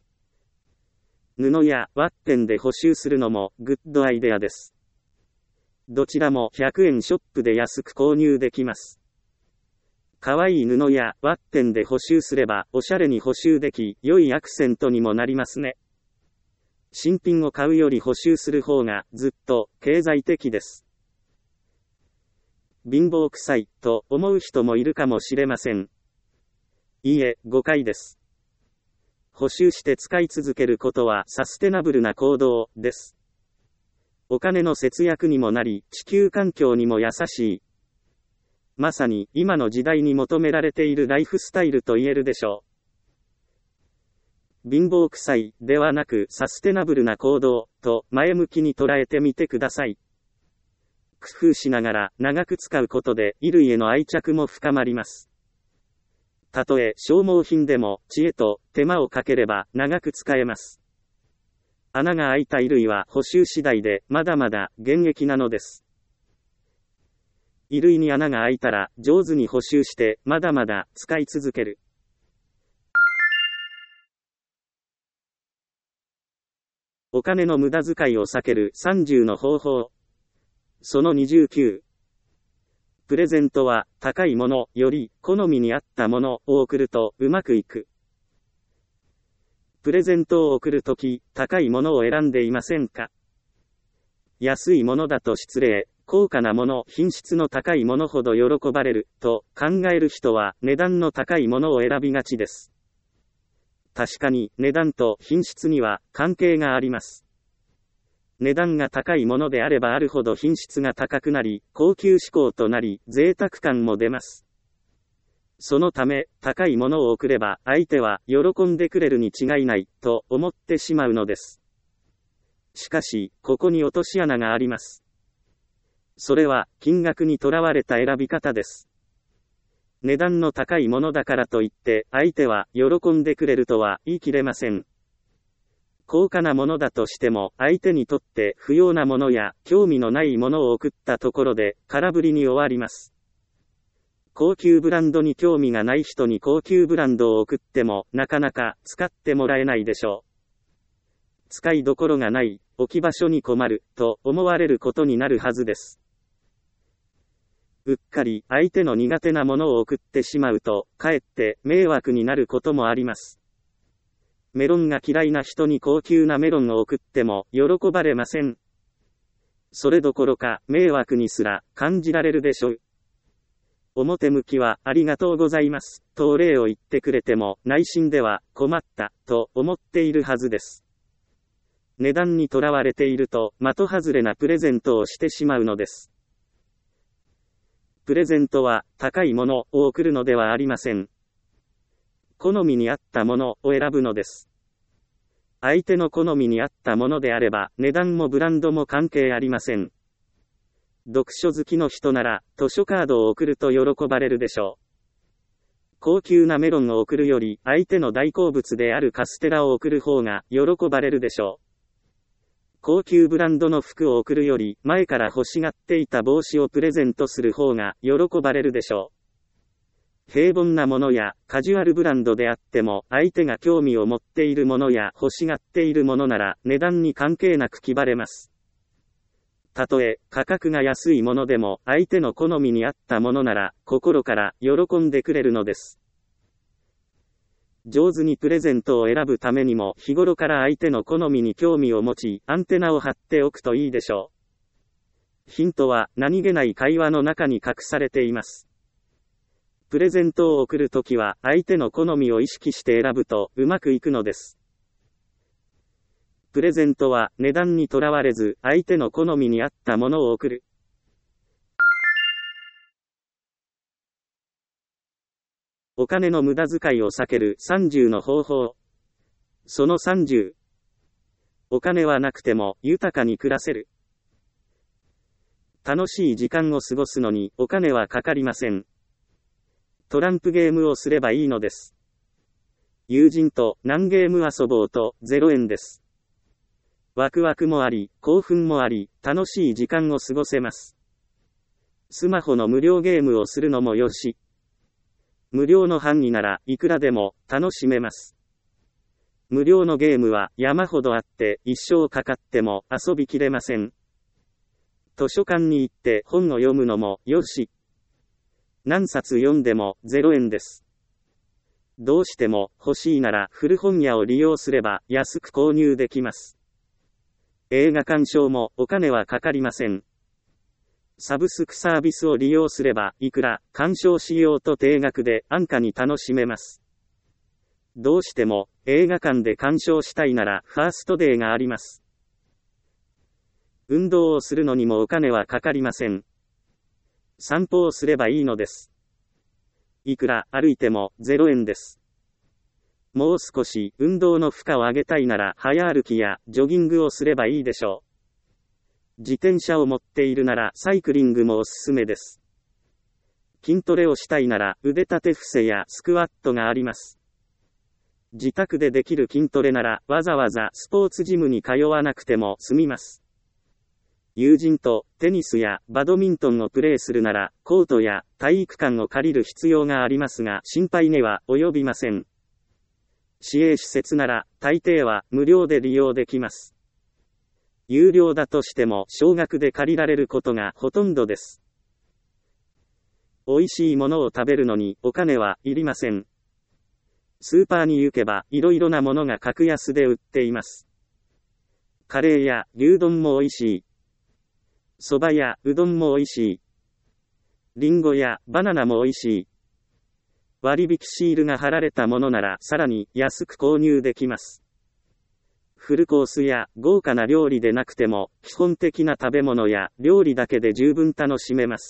布やワッペンで補修するのもグッドアイデアです。どちらも100円ショップで安く購入できます。かわいい布やワッペンで補修すればおしゃれに補修でき、良いアクセントにもなりますね。新品を買うより補修する方がずっと経済的です。貧乏臭いと思う人もいるかもしれません。いいえ、誤解です。補修して使い続けることはサステナブルな行動です。お金の節約にもなり、地球環境にも優しい。まさに今の時代に求められているライフスタイルと言えるでしょう。貧乏臭いではなくサステナブルな行動と前向きに捉えてみてください。工夫しながら長く使うことで衣類への愛着も深まります。たとえ消耗品でも知恵と手間をかければ長く使えます。穴が開いた衣類は補修次第でまだまだ現役なのです。衣類に穴が開いたら上手に補修してまだまだ使い続ける。お金の無駄遣いを避ける30の方法。その29。プレゼントは高いものより好みに合ったものを贈るとうまくいく。プレゼントを贈るとき、高いものを選んでいませんか？安いものだと失礼、高価なもの、品質の高いものほど喜ばれると考える人は値段の高いものを選びがちです。確かに値段と品質には関係があります。値段が高いものであればあるほど品質が高くなり、高級志向となり、贅沢感も出ます。そのため、高いものを贈れば、相手は喜んでくれるに違いない、と思ってしまうのです。しかし、ここに落とし穴があります。それは、金額にとらわれた選び方です。値段の高いものだからといって、相手は喜んでくれるとは言い切れません。高価なものだとしても、相手にとって不要なものや興味のないものを贈ったところで、空振りに終わります。高級ブランドに興味がない人に高級ブランドを贈っても、なかなか使ってもらえないでしょう。使いどころがない、置き場所に困る、と思われることになるはずです。うっかり相手の苦手なものを贈ってしまうと、かえって迷惑になることもあります。メロンが嫌いな人に高級なメロンを贈っても喜ばれません。それどころか迷惑にすら感じられるでしょう。表向きはありがとうございますとお礼を言ってくれても内心では困ったと思っているはずです。値段にとらわれていると的外れなプレゼントをしてしまうのです。プレゼントは高いものを贈るのではありません。好みに合ったものを選ぶのです。相手の好みに合ったものであれば、値段もブランドも関係ありません。読書好きの人なら、図書カードを贈ると喜ばれるでしょう。高級なメロンを贈るより、相手の大好物であるカステラを贈る方が喜ばれるでしょう。高級ブランドの服を贈るより、前から欲しがっていた帽子をプレゼントする方が喜ばれるでしょう。平凡なものやカジュアルブランドであっても相手が興味を持っているものや欲しがっているものなら値段に関係なく気晴れます。たとえ価格が安いものでも相手の好みに合ったものなら心から喜んでくれるのです。上手にプレゼントを選ぶためにも日頃から相手の好みに興味を持ちアンテナを張っておくといいでしょう。ヒントは何気ない会話の中に隠されています。プレゼントを贈るときは相手の好みを意識して選ぶとうまくいくのです。プレゼントは値段にとらわれず相手の好みに合ったものを贈る。 お金の無駄遣いを避ける30の方法。その30。お金はなくても豊かに暮らせる。楽しい時間を過ごすのにお金はかかりません。トランプゲームをすればいいのです。友人と何ゲーム遊ぼうと0円です。ワクワクもあり、興奮もあり、楽しい時間を過ごせます。スマホの無料ゲームをするのもよし。無料の範囲ならいくらでも楽しめます。無料のゲームは山ほどあって一生かかっても遊びきれません。図書館に行って本を読むのもよし。何冊読んでも0円です。どうしても欲しいなら古本屋を利用すれば安く購入できます。映画鑑賞もお金はかかりません。サブスクサービスを利用すればいくら鑑賞しようと定額で安価に楽しめます。どうしても映画館で鑑賞したいならファーストデーがあります。運動をするのにもお金はかかりません。散歩をすればいいのです。いくら歩いても0円です。もう少し運動の負荷を上げたいなら早歩きやジョギングをすればいいでしょう。自転車を持っているならサイクリングもおすすめです。筋トレをしたいなら腕立て伏せやスクワットがあります。自宅でできる筋トレならわざわざスポーツジムに通わなくても済みます。友人とテニスやバドミントンをプレーするならコートや体育館を借りる必要がありますが心配には及びません。市営施設なら大抵は無料で利用できます。有料だとしても少額で借りられることがほとんどです。美味しいものを食べるのにお金はいりません。スーパーに行けばいろいろなものが格安で売っています。カレーや牛丼も美味しい。蕎麦やうどんも美味しい。リンゴやバナナも美味しい。割引シールが貼られたものならさらに安く購入できます。フルコースや豪華な料理でなくても基本的な食べ物や料理だけで十分楽しめます。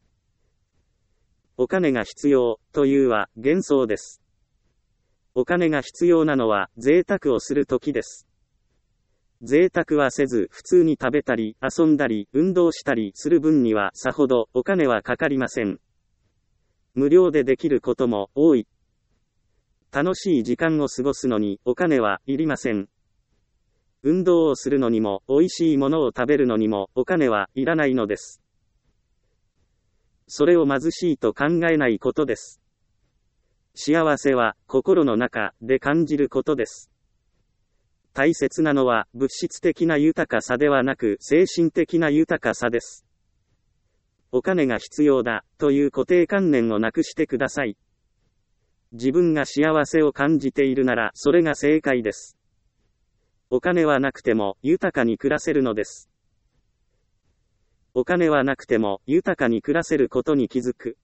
お金が必要というは幻想です。お金が必要なのは贅沢をするときです。贅沢はせず普通に食べたり遊んだり運動したりする分にはさほどお金はかかりません。無料でできることも多い。楽しい時間を過ごすのにお金はいりません。運動をするのにも美味しいものを食べるのにもお金はいらないのです。それを貧しいと考えないことです。幸せは心の中で感じることです。大切なのは物質的な豊かさではなく精神的な豊かさです。お金が必要だという固定観念をなくしてください。自分が幸せを感じているならそれが正解です。お金はなくても豊かに暮らせるのです。お金はなくても豊かに暮らせることに気づく。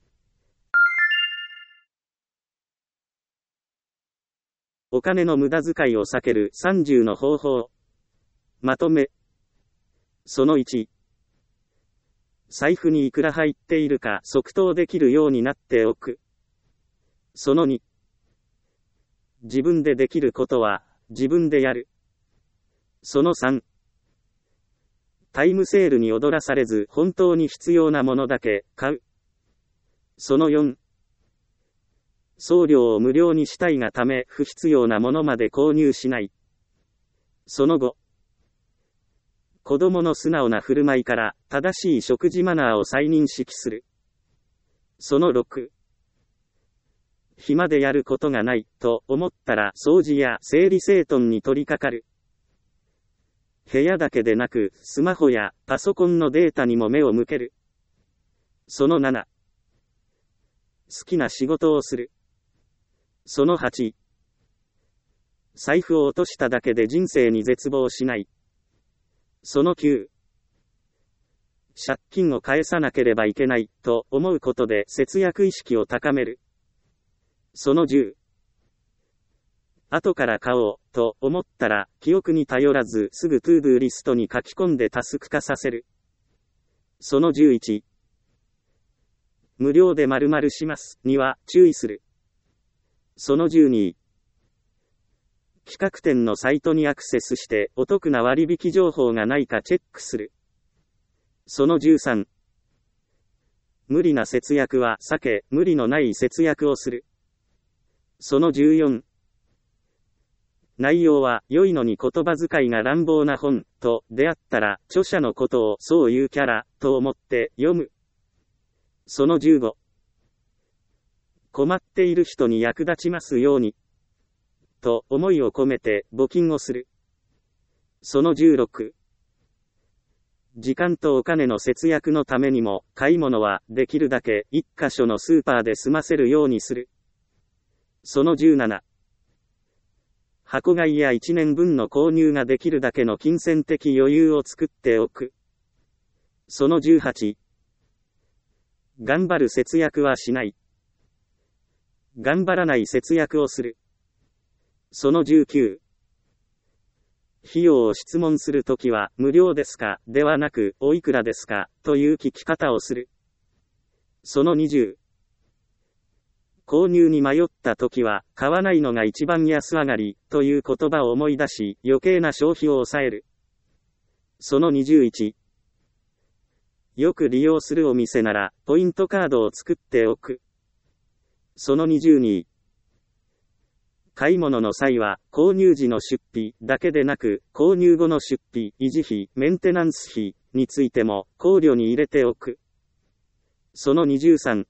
お金の無駄遣いを避ける30の方法。まとめ。その1。財布にいくら入っているか即答できるようになっておく。その2。自分でできることは自分でやる。その3。タイムセールに踊らされず本当に必要なものだけ買う。その4。送料を無料にしたいがため不必要なものまで購入しない。その5。子供の素直な振る舞いから正しい食事マナーを再認識する。その6。暇でやることがないと思ったら掃除や整理整頓に取り掛かる。部屋だけでなくスマホやパソコンのデータにも目を向ける。その7。好きな仕事をする。その8。財布を落としただけで人生に絶望しない。その9。借金を返さなければいけないと思うことで節約意識を高める。その10。後から買おうと思ったら記憶に頼らずすぐトゥードゥーリストに書き込んでタスク化させる。その11。無料で〇〇しますには注意する。 その12、企画展のサイトにアクセスしてお得な割引情報がないかチェックする。その13、無理な節約は避け、無理のない節約をする。その14、内容は良いのに言葉遣いが乱暴な本と出会ったら著者のことをそういうキャラと思って読む。その15、困っている人に役立ちますようにと思いを込めて募金をする。その16、時間とお金の節約のためにも買い物はできるだけ一箇所のスーパーで済ませるようにする。その17、箱買いや1年分の購入ができるだけの金銭的余裕を作っておく。その18、頑張る節約はしない。頑張らない節約をする。その19、費用を質問するときは無料ですかではなくおいくらですかという聞き方をする。その20、購入に迷ったときは買わないのが一番安上がりという言葉を思い出し余計な消費を抑える。その21、よく利用するお店ならポイントカードを作っておく。その22、買い物の際は購入時の出費だけでなく購入後の出費、維持費、メンテナンス費についても考慮に入れておく。その23、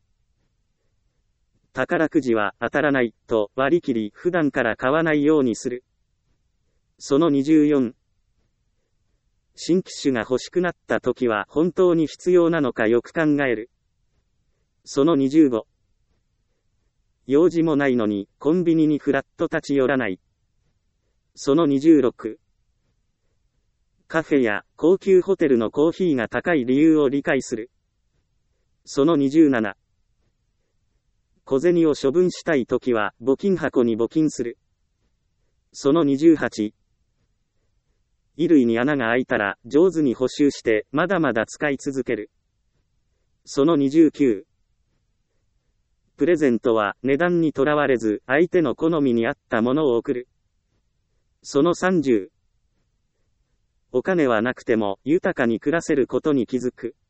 宝くじは当たらないと割り切り普段から買わないようにする。その24、新機種が欲しくなった時は本当に必要なのかよく考える。その25、用事もないのにコンビニにふらっと立ち寄らない。その26、カフェや高級ホテルのコーヒーが高い理由を理解する。その27、小銭を処分したいときは募金箱に募金する。その28、衣類に穴が開いたら上手に補修してまだまだ使い続ける。その29、プレゼントは値段にとらわれず相手の好みに合ったものを贈る。その30、お金はなくても豊かに暮らせることに気づく。